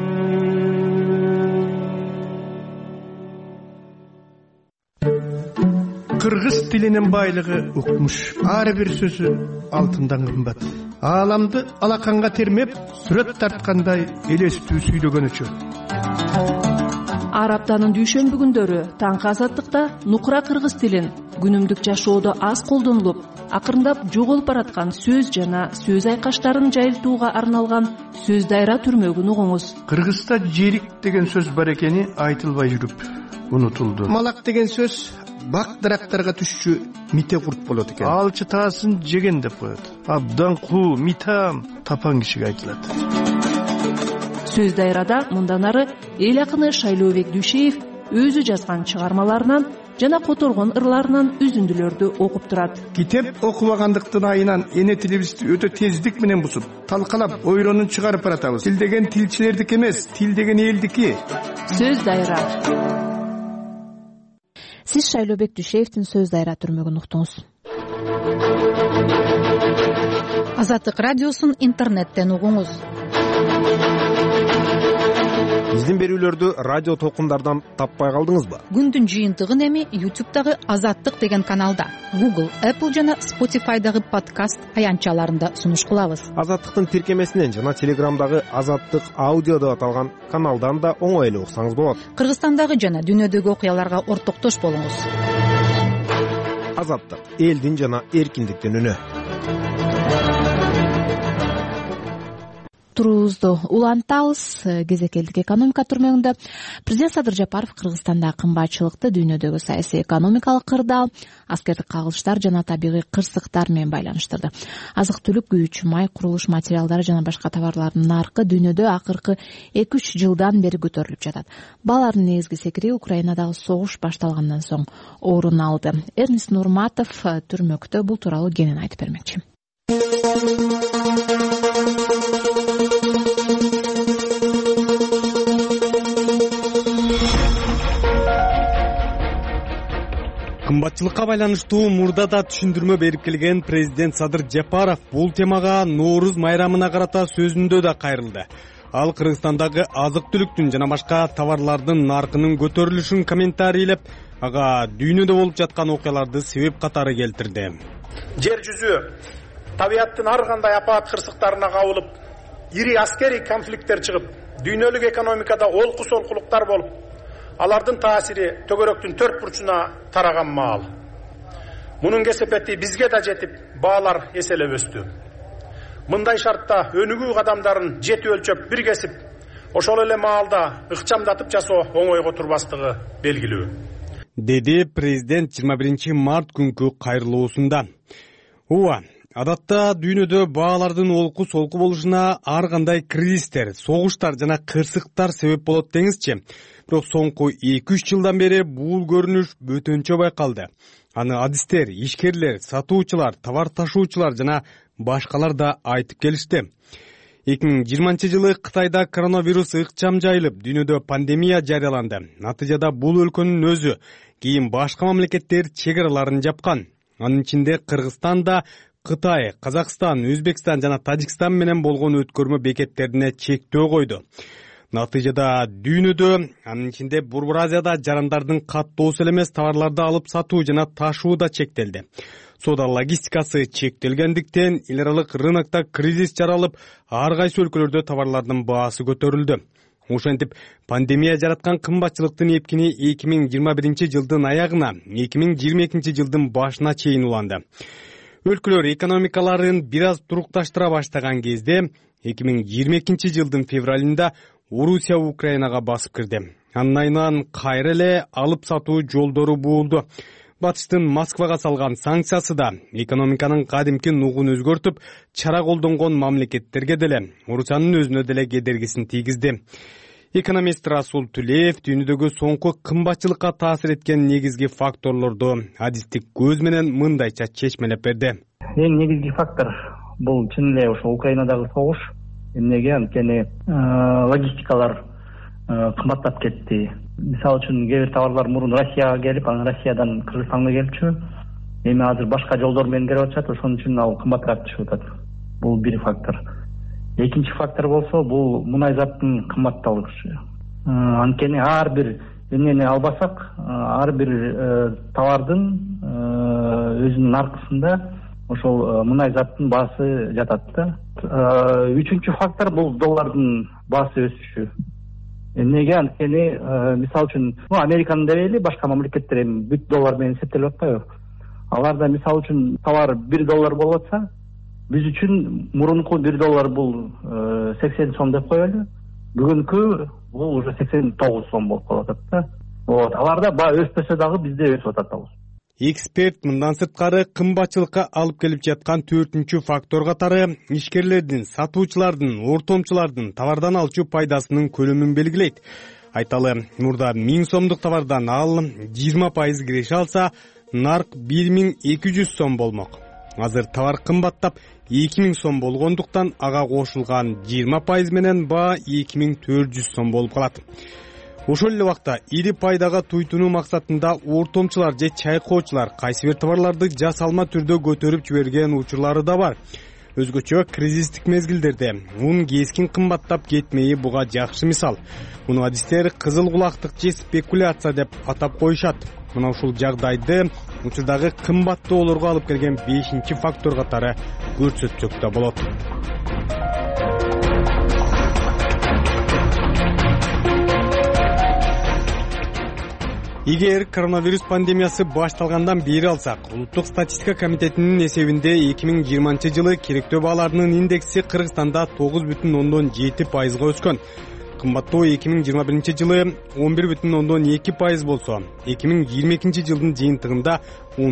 Кыргыз тилинин байлыгы укмуш. Ар бир сөзү алтындан кымбат. Ааламды алаканга термеп, сүрөт тарткандай элестүү сүйлөгөнүчү. Ар аптанын дүйшөмбү күндөрү таңкы азаттыкта нукура кыргыз тилин күнүмдүк жашоодо аз колдонулуп, акырындап жоголуп бараткан сөз жана сөз айкаштарын жайылтууга арналган сөз дайра түрмөгүн угуңуз. Кыргызда жерик деген сөз бар экени айтылбай жүрүп унутулду. Малак деген сөз бак дарактарга түшчү мите курт болот экен. Алчы таасын жеген деп коет. Абдан куу, митам тапан кишиге айтылат. Сөз дайрада мындан ары эл акыны Шайлообек Дүйшеев өзү жазган чыгармаларынан жана которгон ырларынан үзүндүлөрдү окуп турат. Китеп окубагандыктын айынан эне тилибизди өтө тездик менен бузуп, талкалап, ойронун чыгарып баратабыз. Тил деген тилчилердики эмес, тил деген элдики. Сөз дайра. Сиз Шайлообек Дүйшеевдин сөз дайра түрмөгүн уктуңуз. Азаттык радиосун интернеттен угуңуз. Биздин берүүлөрдү радио толкундардан таппай калдыңызбы? Күндүн жыйынтыгын эми YouTube'дагы Азаттык деген каналда, Google, Apple жана Spotify'дагы подкаст аянтчаларында сунуш кылабыз. Азаттыктын тиркемесинен жана Телеграмдагы Азаттык аудио деп аталган каналдан да оңой эле уксаңыз болот. Кыргызстандагы жана дүйнөдөгү окуяларга ортоктош болуңуз. Азаттык — элдин жана эркиндиктин үнү. Туруубузду улантабыз. Кезекелдик экономика түрмөгүндө президент Садыр Жапаров Кыргызстанда кымбатчылыкты, дүйнөдөгү саясий экономикалык кырдаал, аскердик кагылыштар жана табигый кырсыктар менен байланыштырды. Азык-түлүк, күйүүчү май, курулуш материалдары жана башка товарлардын наркы дүйнөдө акыркы 2-3 жылдан бери көтөрүлүп жатат. Балардын негизги секири Украинадагы согуш башталгандан соң орун алды. Эрнест Нурматов түрмөктө бул тууралуу кенен айтып бермекчи. кымбатчылыкка байланыштуу мурда да түшүндүрмө берип келген президент Садыр Жапаров бул темага Нооруз майрамына карата сөзүндө да кайрылды. Ал Кыргызстандагы азык түлүктүн жана башка товарлардын наркынын көтөрүлүшүн комментарийлеп, ага дүйнөдө болуп жаткан окуяларды себеп катары келтирди. Жер жүзү табияттын ар кандай апаат кырсыктарына кабылып, ири аскерий конфликттер чыгып, дүйнөлүк экономикада олку солкулуктар болуп, алардын таасири төгөрөктүн төрт бурчуна тараган маал. Мунун кесепети бизге да жетип, баалар эселеп өстү. Мындай шартта өнүгүү кадамдарын жети өлчөп бир кесип, ошол эле маалда ыкчамдатып жасоо оңойго турбастыгы белгилүү, деди президент 21 март күнкү кайрылуусунда. Ооба, адатта дүйнөдө баалардын олку солку болушуна ар кандай кризистер, согуштар жана кырсыктар себеп болот деңизчи. Бирок соңку 2-3 жылдан бери бул көрүнүш бөтөнчө байкалды. Аны адистер, ишкерлер, сатуучулар, товар ташуучулар жана башкалар да айтып келишти. 2020-жылы Кытайда коронавирус ыкчам жайылып, дүйнөдө пандемия жарыяланды. Натыйжада бул өлкөнүн өзү, кийин башка мамлекеттер чек араларын жапкан. Анын ичинде Кыргызстан да Кытай, Казакстан, Өзбекстан жана Тажикстан менен болгон өткөрмө бекеттерине чектөө койду. Натыйжада дүйнөдө, анын ичинде Борбор Азияда жарандардын каттоосу эле эмес товарларды алып сатуу жана ташуу да чектелди. Соода логистикасы чектелгендиктен эл аралык рынокто кризис жаралып, ар кайсы өлкөлөрдө товарлардын баасы көтөрүлдү. Ошентип, пандемия жараткан кымбатчылыктын эпкини 2021-жылдын аягына, 2022-жылдын башына чейин уланды. Өлкөлөр экономикаларын бир аз турукташтыра баштаган кезде 2022-жылдын февралында Орусия Украинага басып кирди. Анын айынан кайра эле алып сатуу жолдору буулду. Батыштын Москвага салган санкциясы да экономиканын кадимки нугун өзгөртүп, чара колдонгон мамлекеттерге деле, Орусиянын өзүнө деле кедергисин тийгизди. Экономист Расул Түлеев дүйнөдөгү соңку кымбатчылыкка таасир эткен негизги факторлорду адистик көз менен мындайча чечмелеп берди. Эң негизги фактор бул чын эле ошо Украинадагы согуш. Эмнеге? Анткени логистикалар кымбаттап кетти. Мисалы үчүн кээ бир товарлар мурун Россияга келип, анан Россиядан Кыргызстанга келчү. Эми азыр башка жолдор менен келип атышат, ошон үчүн ал кымбатыраак түшүп атат. Бул бир фактор. Экинчи фактор болсо, бул мунай заттын кымбатталышы. Анткени ар бир эмнени албасак, ар бир товардын өзүнүн наркысында ошол мунай заттын баасы жатат да. Үчүнчү фактор бул доллардын баасы өсүшү. Эмнеге? Анткени мисалы үчүн Американын дебейли, башка мамлекеттер эми бүт доллар менен эсептелип атпайбы? Аларда мисалы үчүн товар $1 болуп атса, биз үчүн мурунку $1 бул 80 сом деп коелу. Бүгүнкү бул уже 89 сом болуп калып атат да. Вот, аларда баа өспөсө дагы бизде өсүп атат. Эксперт мындан сырткары кымбатчылыкка алып келип жаткан 4-чү фактор катары ишкерлердин, сатуучулардын, ортомчулардын товардан алчу пайдасынын көлөмүн белгилейт. Айталы, мурда 1000 сомдук товардан ал 20% киреше алса, нарк 1200 сом болмок. Азыр товар кымбаттап 2000 сом болгондуктан ага кошулган 20% менен баа 2400 сом болуп калат. Ошол эле убакта ири пайдага туйтунуу максатында ортомчулар же чайкоочулар кайсы бир товарларды жасалма түрдө көтөрүп жиберген учурлары да бар. Өзгөчө кризистик мезгилдерде ун кескин кымбаттап кетмеи буга жакшы мисал. Муну адистер кызыл кулактык же спекуляция деп атап коюшат. Мына ушул жагдайды учурдагы кымбаттоолорго алып келген 5-чи фактор катары көрсөтсөк да болот. Эгер коронавирус пандемиясы башталгандан бери алсак, Улуттук статистика комитетинин эсебинде 2020-жылы керектөө бааларынын индекси Кыргызстанда 9,7%га өскөн. Кымбаттоо 2021-жылы 11,2% болсо, 2022-жылдын жыйынтыгында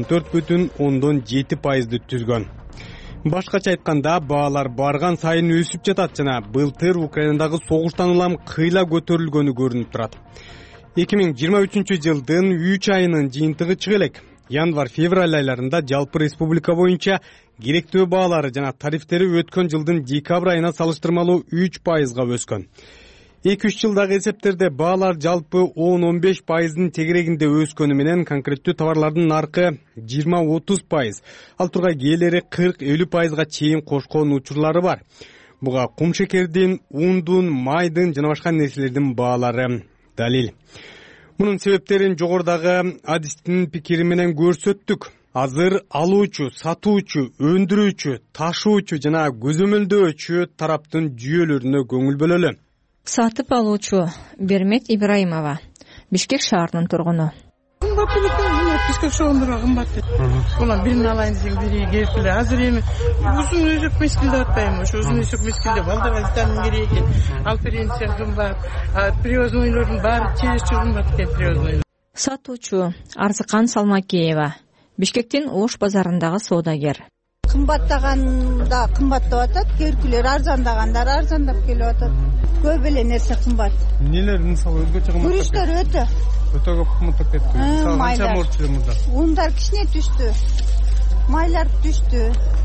14,7%ды түзгөн. Башкача айтканда, баалар барган сайын өсүп жатат жана былтыр Украинадагы согуштан улам кыйла көтөрүлгөнү көрүнүп турат. 2023-жылдын 3 айынын жыйынтыгы чыга элек. Январь-февраль айларында жалпы республика боюнча керектөө баалары жана тарифтери өткөн жылдын декабрь айына салыштырмалуу 3%га өскөн. 2-3 жылдагы эсептерде баалар жалпы 10-15% тегерегинде өскөнү менен конкреттүү товарлардын наркы 20-30%, ал тургай кээлери 40-50%га чейин кошкон учурлары бар. Буга кумшекердин, ундун, майдын жана башка нерселердин баалары далил. Мунун себептерин жогорудагы адистин пикири менен көрсөттүк. Азыр алуучу, сатуучу, өндүрүүчү, ташуучу жана көзөмөлдөөчү тараптын жүйөлөрүнө көңүл бөлөлү. Сатып алуучу Бермет Ибраимова, Бишкек шаарынын тургуну. Кымбат Бишкек шаарында кымбат. Мына бирин алайын десең бири келип эле. Азыр эми узун өзөк мескилде атпайбы? Ошо узун өзөк мескилде балдарга витамин керек экен. Алып берейин десең кымбат. Привознойлордун баары чересчур кымбат экен привозной. Сатуучу Арзыкан Салмакеева, Бишкектин Ош базарындагы соодагер. Кымбаттаганда кымбаттап атат, керкүлөр арзандагандар арзандап келип атат. Көп эле нерсе кымбат. Нелер мисалы өзгөчө кымбат? Күрүчтөр өтө көп кымбаттап кетти. Канча мурчу мурда? Ундар кичине түштү. Майлар түштү.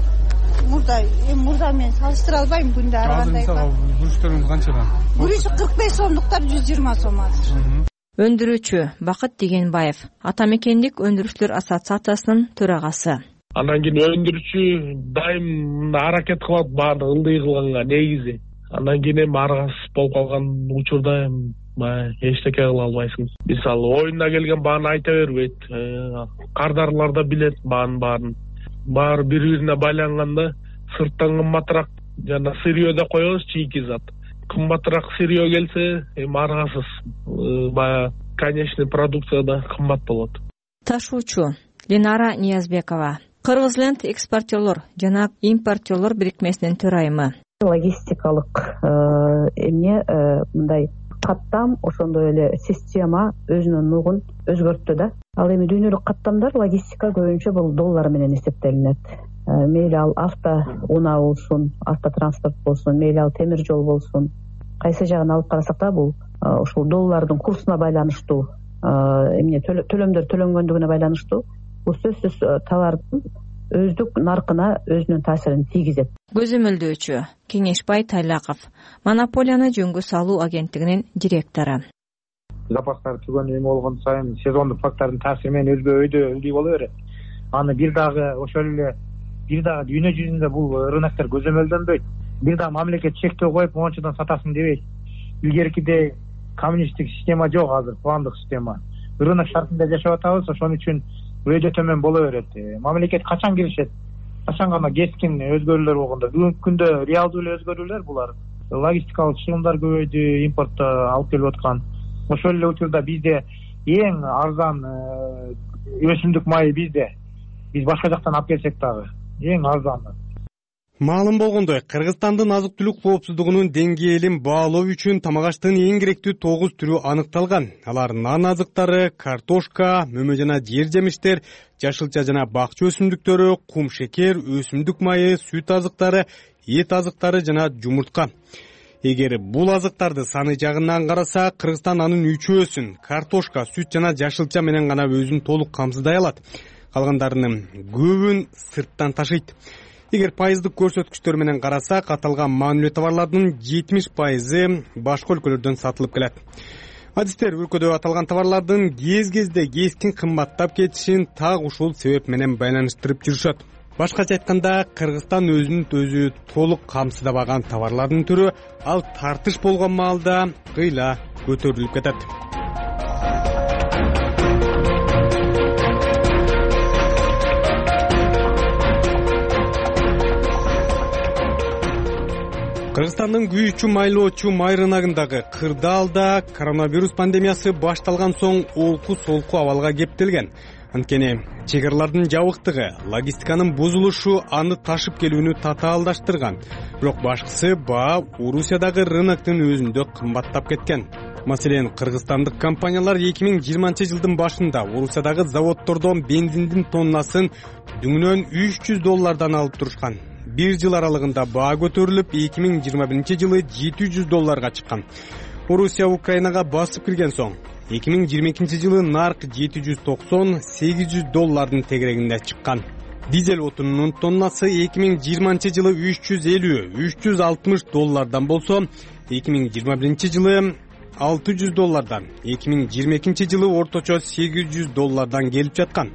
Мурда мен салыштыра албайм күндө ар кандай. Күрүчтөрүңүз канчага? Күрүч 45 сомдуктар 120 сом азыр. Өндүрүүчү Бакыт Дегенбаев, Ата мекендик өндүрүүчүлөр ассоциациясынын төрагасы. Андан кийин өндүрүүчү дайым аракет кылат баардык ылдый кылганга негизи. Андан кийин эми аргасыз болуп калган учурда эчтеке кыла албайсың. Мисалы оюнда келген бааны айта бербейт. Кардарлар да билет баарын. Баары бири-бирине байланганда сырттан кымбатыраак жана сырье да коебуз, чийки зат. Кымбатыраак сырье келсе, эми аргасыз баягы конечный продукция да кымбат болот. Ташуучу Ленара Ниязбекова, Кыргызленд экспортерлор жана импортерлор бирикмесинин төрайымы. Логистикалык эмне мындай каттам, ошондой эле система өзүнүн нугун өзгөрттү да. Ал эми дүйнөлүк каттамдар логистика көбүнчө бул доллар менен эсептелинет. Мейли ал унаа болсун, автотранспорт болсун, мейли ал темир жол болсун, кайсы жагын алып карасак да бул ушул доллардын курсуна байланыштуу эмне төлөмдөр төлөнгөндүгүнө байланыштуу. Бул сөзсүз товардын өздүк наркына өзүнүн таасирин тийгизет. Көзөмөлдөөчү Кеңешбай Тайлаков, Монополияны жөнгө салуу агенттигинин директору. Запастар түгөн эме болгон сайын сезондук фактордун таасири менен ылдый боло берет. Аны бир дагы ошол эле дүйнө жүзүндө бул рыноктор көзөмөлдөнбөйт. Бир дагы мамлекет чектөө коюп мончудан сатасың дебейт. Илгеркидей коммунисттик система жок азыр, пландык система. Рынок шартында жашап атабыз, ошон үчүн өйдө төмөн боло берет. Мамлекет качан киришет? Качан гана кескин өзгөрүүлөр болгондо. Бүгүнкү күндө реалдуу эле өзгөрүүлөр булар. Логистикалык чыгымдар көбөйдү, импортто алып келип аткан. Ошол эле учурда бизде эң арзан өсүмдүк майы бизде. Биз башка жактан алып келсек дагы эң арзаны. Маалым болгондой, Кыргызстандын азык-түлүк коопсуздугунун деңгээлин баалоо үчүн тамак аштын эң керектүү 9 түрү аныкталган. Алар нан азыктары, картошка, мөмө жана жер жемиштер, жашылча жана бакча өсүмдүктөрү, кум шекер, өсүмдүк майы, сүт азыктары, эт азыктары жана жумуртка. Эгер бул азыктарды саны жагынан караса, Кыргызстан анын 3-өсүн картошка, сүт жана жашылча менен гана өзүн толук камсыздай алат. Калгандарынын көбүн сырттан ташыйт. Эгер пайыздык көрсөткүчтөр менен карасак, аталган маанилүү товарлардын 70% башка өлкөлөрдөн сатылып келет. Адистер өлкөдө аталган товарлардын кезде кескин кымбаттап кетишин так ушул себеп менен байланыштырып жүрүшөт. Башкача айтканда, Кыргызстан өзүн өзү толук камсыздабаган товарлардын түрү ал тартыш болгон маалда кыйла көтөрүлүп кетет. Кыргызстандын күйүүчү майлоочу май рыногундагы кырдаалда коронавирус пандемиясы башталган соң олку-солку абалга кептелген. Анткени чек-аралардын жабыктыгы, логистиканын бузулушу аны ташып келүүнү татаалдаштырган. Бирок башкысы баа Орусиядагы рыноктун өзүндө кымбаттап кеткен. Маселен, кыргызстандык компаниялар 2020 жылдын башында Орусиядагы заводдордон бензиндин тоннасын дүңүнөн $300 алып турушкан. Bir жыл аралыгында баа көтөрүлүп, 2021 жылы $700 чыккан. Орусия Украинага басып кирген соң 2022 жылы нарк $790-800 тегерегинде чыккан. Дизель отунунун тоннасы 2020 жылы $350-360 болсо, 2021 жылы $600, 2022 жылы орточо $800 келип жаткан.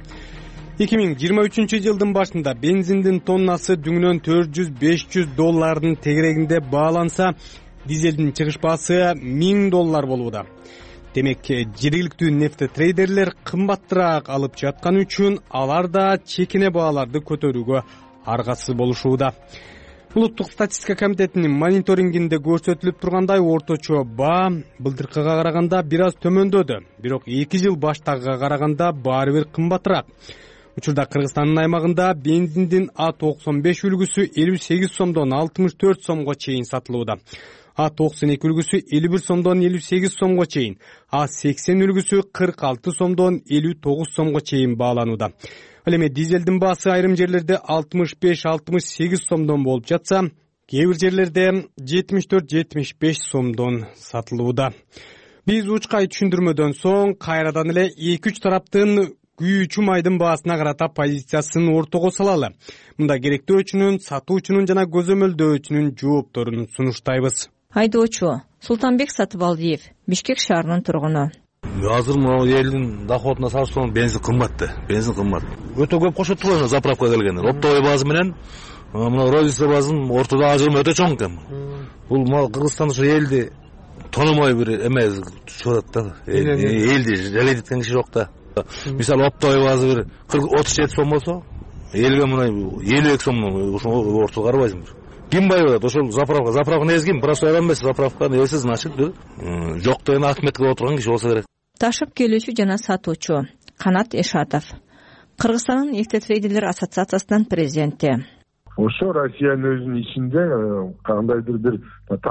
2023 жылдын башында бензиндин тоннасы дүңүнөн $400-500 тегерегинде бааланса, дизелдин чыгыш баасы $1000 болууда. Демек, жергиликтүү нефтетрейдерлер кымбатыраак алып жаткан үчүн алар да чекине бааларды көтөрүүгө аргасыз болушууда. Улуттук статистика комитетинин мониторингинде көрсөтүлүп тургандай, орточо баа былтыркыга караганда бир аз төмөндөдү, бирок 2 жыл баштагыга караганда баары бир кымбатыраак. Учурда Кыргызстандын аймагында бензиндин А95 үлгүсү 58 сомдон 64 сомго чейин сатылууда. А92 үлгүсү 51 сомдон 58 сомго чейин, А80 үлгүсү 46 сомдон 59 сомго чейин бааланууда. Ал эми дизелдин баасы айрым жерлерде 65-68 сомдон болуп жатса, кээ бир жерлерде 74-75 сомдон сатылууда. Биз учкай түшүндүрмөдөн соң кайрадан эле 2-3 тараптын күйүүчү майдын баасына карата позициясын ортого салалы. Мында керектөөчүнүн, сатуучунун жана көзөмөлдөөчүнүн жоопторун сунуштайбыз. Айдоочу Султанбек Сатыбалдиев, Бишкек шаарынын тургуну. Азыр могу элдин доходуна салыштырганда бензин кымбат. Өтө көп кошот турган заправкага келгенде. Оптовый база менен мына розница базынын ортодо ажырымы өтө чоң экен. Бул Кыргызстан ушу элди тонумой бир эме чыгып атат да. Элди жалейт эткен киши жок да. Мисалы оптовый база бир 37 сом болсо, элге мына 52 сомдон ошо ортого карабайсың. Ким байбайт? Ошол заправканы эзгим, просто адам эмес, заправканы эсиз, значит, жок деген акметке отурган киши болсо керек. Ташып келүүчү жана сатуучу Канат Эшатов, Кыргызстандын нефтетрейдерлер ассоциациясынын президенти. Ошо Россиянын өзүнүн ичинде кандайдыр бир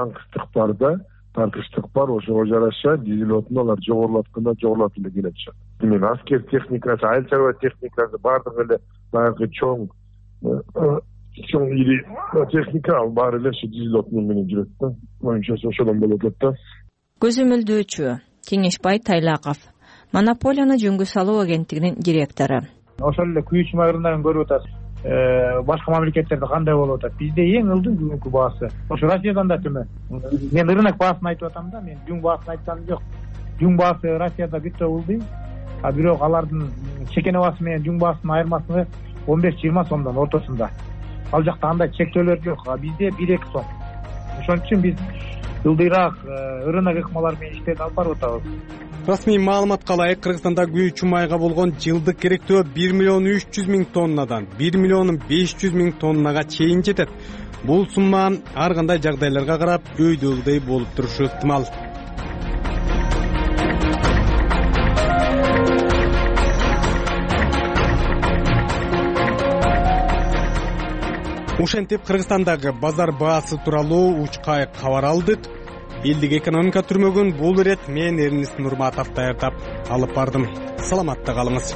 тартыштык бар, ошого жараша дизель отун алар жогорулатканда эле келе атышат. Мен аскер техникасы, айыл чарба техникасы баардыгы эле баягы чоң ири техника ал баары эле дизель отун менен жүрөт да. Моюнча ошодон болот да. Көзөмөлдөөчү Кеңешбай Тайлаков, Монополияны жөнгө салуу агенттигинин директору. Ошол эле күйүүчү май рыногун көрүп атасыз. Башка мамлекеттерде кандай болуп атат? Бизде эң ылдый бүгүнкү баасы. Ошо Россиядан да төмөн. Мен рынок баасын айтып атам да, мен жүң баасын айтканым жок. Жүң баасы Россияда бүттө ылдый. А бирок алардын чекене баасы менен жүң баасынын айырмасы 15-20 сомдон ортосунда. Ал жакта андай чектөөлөр жок. А бизде 1-2 сом. Ошон үчүн биз ылдыйраак рынок ыкмалар менен иштерди алып барып атабыз. Расмий маалыматка ылайык, Кыргызстанда күйүүчү майга болгон жылдык керектөө 1,3 миллион тоннадан 1,5 тоннага чейин жетет. Бул сумма ар кандай жагдайларга карап өйдө ылдый болуп турушу ыктымал. Ошентип Кыргызстандагы базар баасы тууралуу учкай кабар алдык. Элдик экономика түрмөгүн бул ирет мен Эрнис Нурматов даярдап алып бардым. Саламатта калыңыз.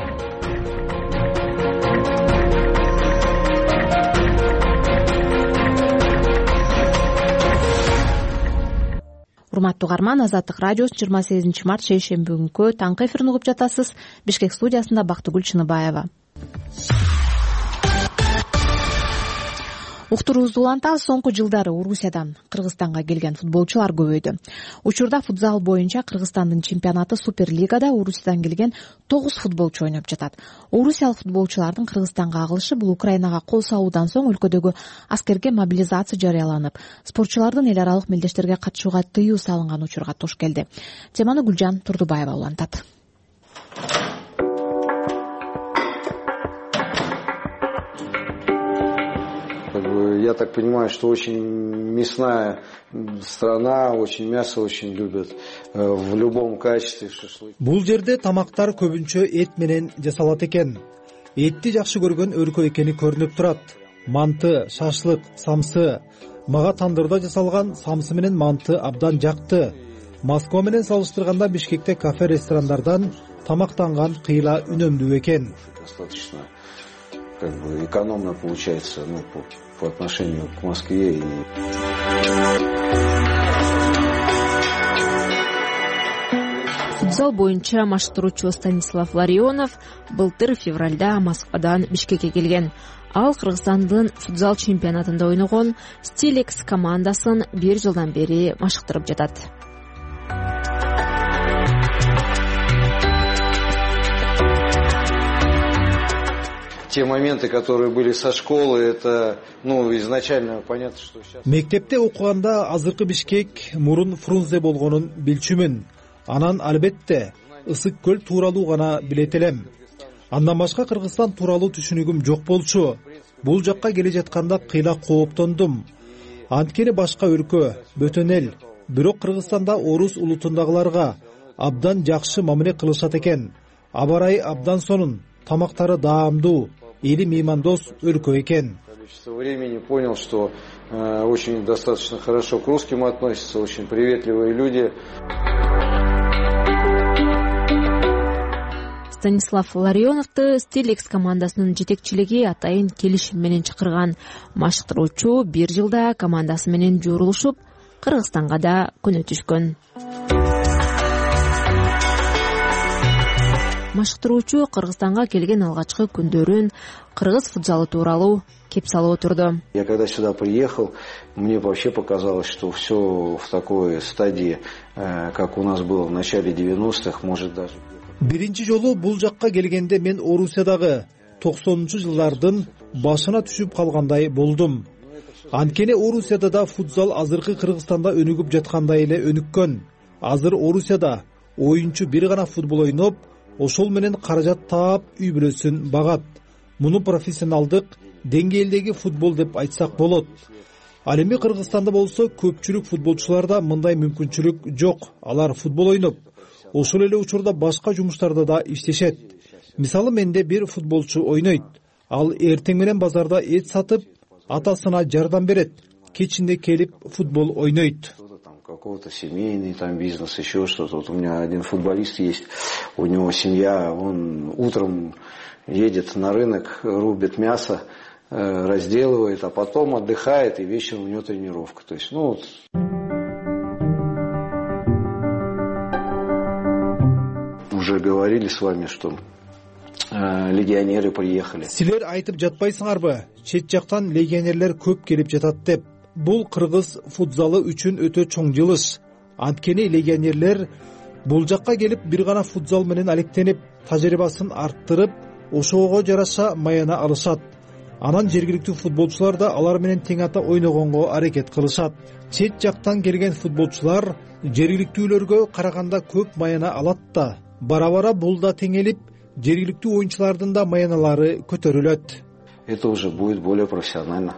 Урматтуу угарман, Азаттык радиосу 28 март шейшемби күнкү таңкы эфирин угуп жатасыз. Бишкек студиясында Бактыгүл Чыныбаева. Уктуруубузду улантабыз. Соңку жылдары Орусиядан Кыргызстанга келген футболчулар көбөйдү. Учурда футзал боюнча Кыргызстандын чемпионаты Суперлигада Орусиядан келген 9 футболчу ойноп жатат. Орусиялык футболчулардын Кыргызстанга агылышы бул Украинага кол салуудан соң өлкөдөгү аскерге мобилизация жарыяланып, спортчулардын эл аралык мелдештерге катышууга тыюу салынган учурга туш келди. Теманы Гүлжан Турдубаева улантат. Я так понимаю, что очень мясная страна, очень мясо очень любят в любом качестве шашлык. Бул жерде тамактар көбүнчө эт менен жасалат экен. Этти жакшы көргөн өлкө экени көрүнүп турат. Манты, шашлык, самсы. Мага тандырда жасалган самсы менен манты абдан жакты. Москва менен салыштырганда Бишкекте кафе ресторандардан тамактанган кыйла үнөмдүү экен. Достаточно экономно получается, по отношению к Москве. Футзал боюнча маштыруучу Станислав Ларионов былтыр февралда Москвадан Бишкекке келген. Ал Кыргызстандын футзал чемпионатында ойногон Стилекс командасын 1 жылдан бери машыктырып жатат. Те моменты, которые были со школы, это, изначально понятно, что сейчас... Мектепте окуганда азыркы Бишкек мурун Фрунзе болгонун билчүмүн. Анан албетте ысык көл тууралуу гана билет элем. Андан башка Кыргызстан тууралуу түшүнүгүм жок болчу. Бул жакка келе жатканда кыйла кооптондум. Анткени башка өлкө, бөтөн эл. Бирок Кыргызстанда орус улутундагыларга абдан жакшы мамиле кылышат экен. Абарай абдан сонун, тамактары даамдуу, эли меймандос өлкө экен. Количество времени понял, что очень достаточно хорошо к русским относятся, очень приветливые люди. Станислав Ларионовду Стилекс командасынын жетекчилиги атайын келишим менен чакырган. Машыктыруучу 1 жылда командасы менен жуурулушуп, Кыргызстанга да көнөтүшкөн. Машыктыруучу Кыргызстанга келген алгачкы күндөрүн кыргыз футзалы тууралуу кеп салып отурду. Я когда сюда приехал, мне вообще показалось, что все в такой стадии, как у нас было в начале 90-х, может даже... Биринчи жолу бул жакка келгенде мен Орусиядагы 90-жылдардын башына түшүп калгандай болдум. Анткени Орусияда да футзал азыркы Кыргызстанда өнүгүп жаткандай эле өнүккөн. Азыр Орусияда оюнчу бир гана футбол ойноп, ошол менен каражат таап үй бүлөсүн багат. Муну профессионалдык деңгээлдеги футбол деп айтсак болот. Ал эми Кыргызстанда болсо көпчүлүк футболчуларда мындай мүмкүнчүлүк жок. Алар футбол ойноп, ошол эле учурда башка жумуштарда да иштешет. Мисалы менде бир футболчу ойнойт. Ал эртең менен базарда эт сатып, атасына жардам берет. Кечинде келип футбол ойнойт. Какого-то семейный там бизнес, еще что-то. Вот у меня один футболист есть, у него семья, он утром едет на рынок, рубит мясо, разделывает, а потом отдыхает, и вечером у него тренировка. То есть, уже говорили с вами, что легионеры приехали. Силер айтып жатпайсыңарбы? Чет жактан легионерлер көп келип жатат деп. Бул кыргыз футзалы үчүн өтө чоң жылыш. Анткени легионерлер бул жакка келип бир гана футзал менен алектенип, тажрыйбасын арттырып, ошого жараша маяна алышат. Анан жергиликтүү футболчулар да алар менен тең ата ойногонго аракет кылышат. Чет жактан келген футболчулар жергиликтүүлөргө караганда көп маяна алат да. Бара-бара бул да теңелип, жергиликтүү оюнчулардын да маяналары көтөрүлөт. Это уже будет более профессионально.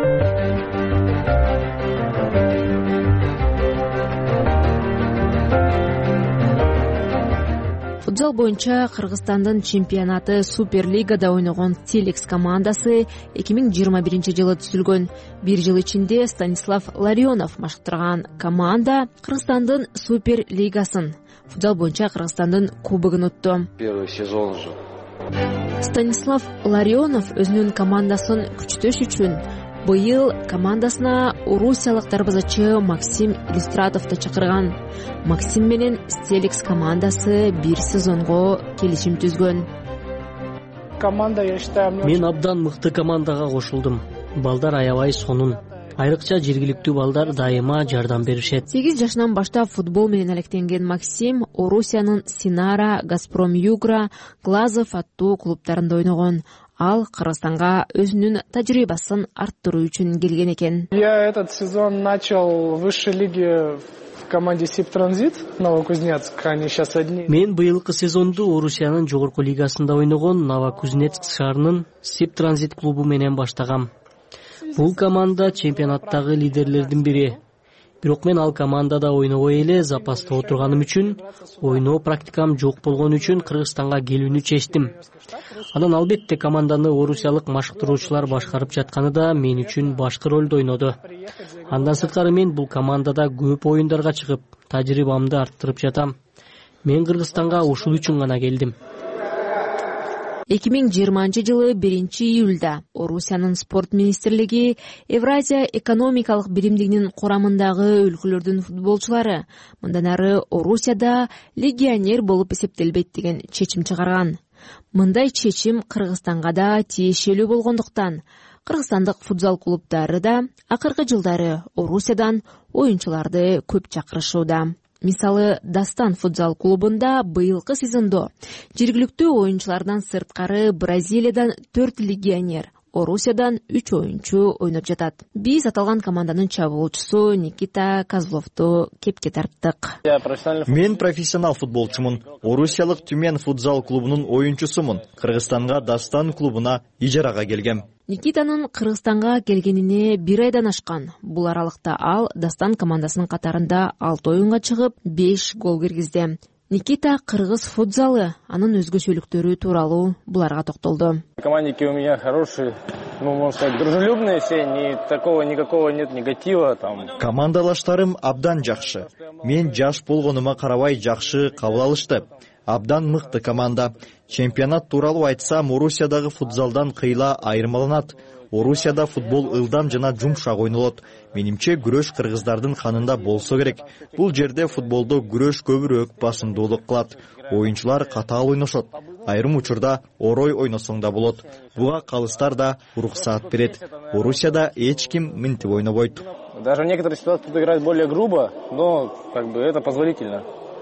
Футзал боюнча Кыргызстандын чемпионаты Суперлигада ойногон Стилекс командасы 2021 жылы түзүлгөн. 1 жыл ичинде Станислав Ларионов машыктырган команда Кыргызстандын Суперлигасын, футзал боюнча Кыргызстандын кубогун утту. Первый сезон же. Станислав Ларионов өзүнүн командасын күчтөш үчүн быйыл командасына орусиялык дарбазачы Максим Иллюстратовду чакырган. Максим менен Стилекс командасы 1 сезонго келишим түзгөн. Команда, я считаю, мен абдан мыкты командага кошулдум. Балдар аябай сонун. Айрыкча жергиликтүү балдар дайыма жардам беришет. 8 жашынан баштап футбол менен алектенген Максим Орусиянын Синара, Газпром Югра, Глазов аттуу клубтарында ойногон. Ал Кыргызстанга өзүнүн тажрыйбасын арттыруу үчүн келген экен. Я этот сезон начал в высшей лиге в команде Сибтранзит Новокузнецк. Они сейчас одни. Мен быйылкы сезонду Орусиянын жогорку лигасында ойногон Новокузнецк шаарынын Сибтранзит клубу менен баштагам. Бул команда чемпионаттагы лидерлердин бири. Бирок мен ал командада ойнобой эле запаста отурганым үчүн, ойноо практикам жок болгон үчүн Кыргызстанга келүүнү чечтим. Анан албетте команданы орусиялык машыктыруучулар башкарып жатканы да мен үчүн башкы ролду ойноду. Андан сырткары мен бул командада көп оюндарга чыгып, тажрыйбамды арттырып жатам. Мен Кыргызстанга ушул үчүн гана келдим. 2020 жылы 1-июлда Орусиянын спорт министрлиги Евразия экономикалык биримдигинин курамындагы өлкөлөрдүн футболчулары мындан ары Орусияда легионер болуп эсептелбейт деген чечим чыгарган. Мындай чечим Кыргызстанга да тиешелүү болгондуктан кыргызстандык футзал клубдары да акыркы жылдары Орусиядан оюнчуларды көп чакырышууда. Мисалы, Дастан футзал клубунда быйылкы сезондо жергиликтүү оюнчулардан сырткары Бразилиядан 4 легионер, Орусиядан 3 оюнчу ойноп жатат. Биз аталган команданын чабуулчусу Никита Козловду кепке тарттык. Мен профессионал футболчумун. Орусиялык Түмен футзал клубунун оюнчусумун. Кыргызстанга Дастан клубуна ижарага келгем. Никитанын Кыргызстанга келгенине 1 айдан ашкан. Бул аралыкта ал Дастан командасынын катарында 6 оюнга чыгып, 5 гол киргизди. Никита кыргыз футзалы, анын өзгөчөлүктөрү тууралуу буларга токтолду. Командники у меня хорошие, можно сказать, дружелюбные все, никакого нет негатива там. Командалаштарым абдан жакшы. Мен жаш болгонума карабай жакшы кабыл алышты. Абдан мыкты команда. Чемпионат тууралуу айтсам, Орусиядагы футзалдан кыйла айырмаланат. Орусияда футбол ылдам жана жумшак ойнолот. Менимче күрөш кыргыздардын канында болсо керек. Бул жерде футболдо күрөш көбүрөөк басымдуулук кылат. Оюнчулар катаал ойношот. Айрым учурда орой ойносоң да болот. Буга калыстар да уруксаат берет. Орусияда эч ким мынтип ойнобойт. Даже в некоторых ситуациях играть более грубо, но это позволительно.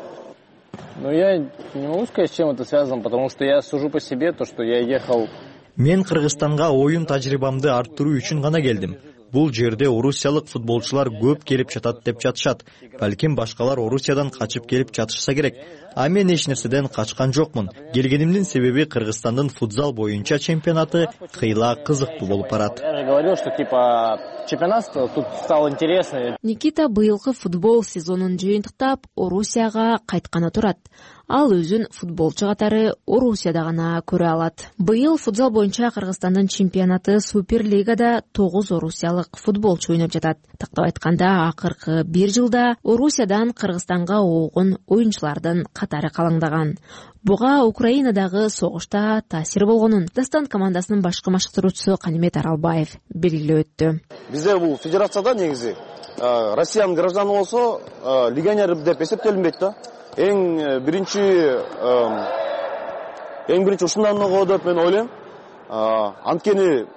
Но я не могу сказать, с чем это связано, потому что я сужу по себе, то, что я ехал. Мен Кыргызстанга оюн тажрыйбамды арттыруу үчүн гана келдим. Бул жерде орусиялык футболчулар көп келип жатат деп жатышат. Балким башкалар Орусиядан качып келип жатышса керек. А мен эч нерседен качкан жокмун. Келгенимдин себеби Кыргызстандын футзал боюнча чемпионаты кыйла кызыктуу болуп барат. Я же говорил, что чемпионат тут стал интересный. Никита быйылкы футбол сезонун жыйынтыктап Орусияга кайтканы турат. Ал өзүн футболчу катары Орусияда гана көрө алат. Быйыл футзал боюнча Кыргызстандын чемпионаты Суперлигада 9 орусиялык футболчу ойноп жатат. Тактап айтканда, акыркы 1 жылда Орусиядан Кыргызстанга оогун оюнчулардын катары калаңдаган. Буга Украинадагы согушта таасир болгонун Дастан командасынын башкы машыктыруучусу Канимет Аралбаев белгилеп өттү. Бизде бул федерацияда негизи Россиянын гражданы болсо легионер деп эсептелинбейт да. Эң биринчи ушундан го деп мен ойлойм. Анткени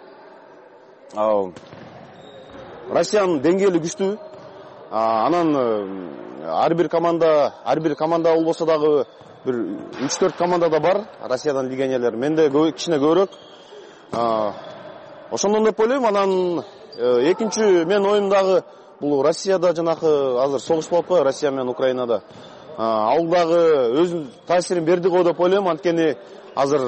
Россиянын деңгээли күчтүү. Анан ар бир команда болбосо дагы бир 3-4 команда да бар Россиядан легионерлер. Менде кичине көбүрөөк. Ошондон деп ойлойм. Анан экинчи мен оюмдагы бул Россияда жанакы азыр согуш болуп атпайбы, Россия менен Украинада. Ал дагы өз таасирин берди го деп ойлойм. Анткени азыр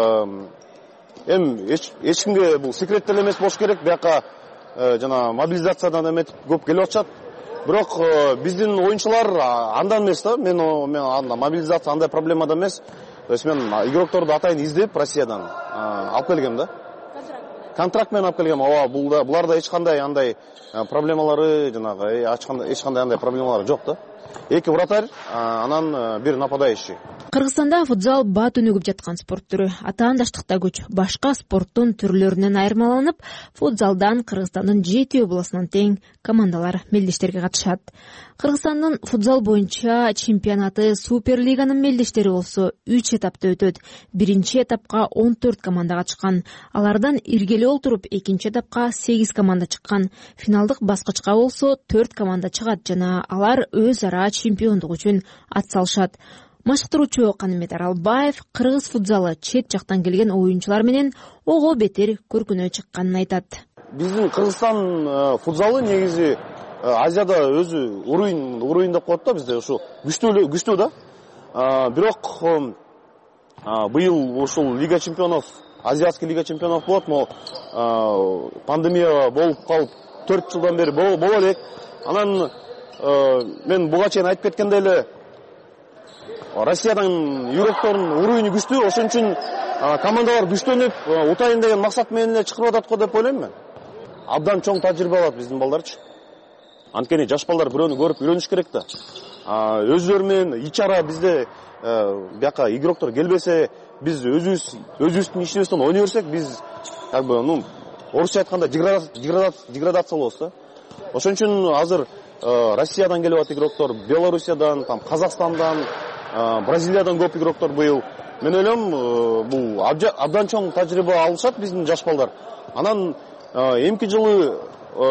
эч кимге бул секреттел эмес болуш керек. Бияка жана мобилизациядан эметип көп келип атышат. Бирок биздин оюнчулар андан эмес да. Мен мобилизация андай проблема да эмес. То есть мен игрокторду атайын издеп Россиядан алып келгем да. Контракт менен алып келгем. Буларда эч кандай андай проблемалары жанагы эч кандай андай проблемалары жок да. 2 вратарь, анан 1 нападающий. Кыргызстанда футзал бат өнүгүп жаткан спорт түрү. Атаандаштыкта көч. Башка спорттун түрлөрүнөн айырмаланып, футзалдан Кыргызстандын 7 областынан тең командалар мелдештерге катышат. Кыргызстандын футзал боюнча чемпионаты Суперлиганын мелдештери болсо 3 этапта өтөт. Биринчи этапка 14 команда катышкан. Алардан иргели олтуруп, экинчи этапка 8 команда чыккан. Финалдык баскычка болсо 4 команда чыгат жана алар өз ара чемпиондук үчүн ат салышат. Машыктыруучу Канимет Аралбаев кыргыз футзалы чет жактан келген оюнчулар менен ого бетер көркүнө чыкканын айтат. Биздин Кыргызстан футзалы негизи Азияда өзү уровень деп коет да, бизде ушу күчтүү да. Бирок быйыл ушул Лига чемпионов, Азиатский Лига чемпионов болот, но пандемия болуп калып 4 жылдан бери боло элек. Анан мен буга чейин айтып кеткендей эле Россиядан игроктордун уровени күчтүү, ошон үчүн командалар күчтөнүп утайын деген максат менен эле чыгып атат го деп ойлойм мен. Абдан чоң тажрыйба алат биздин балдарчы. Анткени жаш балдар бирөөнү көрүп үйрөнүш керек да. Өздөрү менен ичара бизде бияка игроктор келбесе, биз өзүбүздүн ишибизден ойной берсек, биз как бы орусча айтканда деградация болобуз да. Ошон үчүн азыр Россиядан келип атат игроктор, Белоруссиядан, Казакстандан, Бразилиядан көп игроктор быйыл. Мен ойлойм, бул абдан чоң тажрыйба алышат биздин жаш балдар. Анан эмки жылы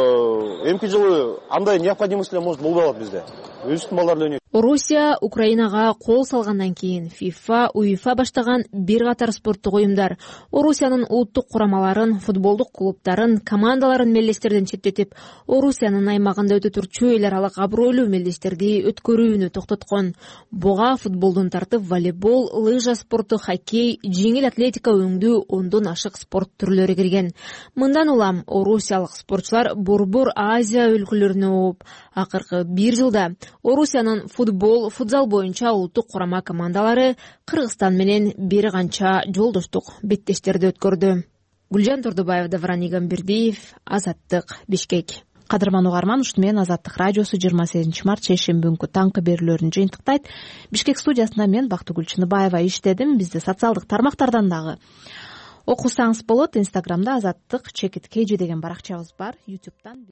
андай необходимость может болбой калат бизде. Өзүбүздүн балдар эле. Орусия Украинага кол салгандан кийин ФИФА, УЕФА баштаган бир катар спорттук уюмдар Орусиянын улуттук курамаларын, футболдук клубтарын, командаларын мелдештерден четтетип, Орусиянын аймагында өтө турчу эл аралык абройлуу мелдештерди өткөрүүнү токтоткон. Буга футболдон тартып волейбол, лыжа спорту, хоккей, жеңил атлетика өңдүү ондон ашык спорт түрлөрү кирген. Мындан улам орусиялык спортчулар борбор Азия өлкөлөрүнө ооп, акыркы бир жылда Орусиянын футбол, футзал боюнча улуттук курама командалары Кыргызстан менен бир канча жолдоштук беттештерди өткөрдү. Гүлжан Тордубаева, Давран Игамбердиев, Азаттык, Бишкек. Кадырман угарман, ушуну менен Азаттык радиосу 28 март шейшемби күнкү таңкы берүүлөрүн жыйынтыктайт. Бишкек студиясында мен Бактыгүл Чыныбаева иштедим. Бизди социалдык тармактардан дагы окусаңыз болот. Инстаграмда Азаттык _KG деген баракчабыз бар. YouTube'дан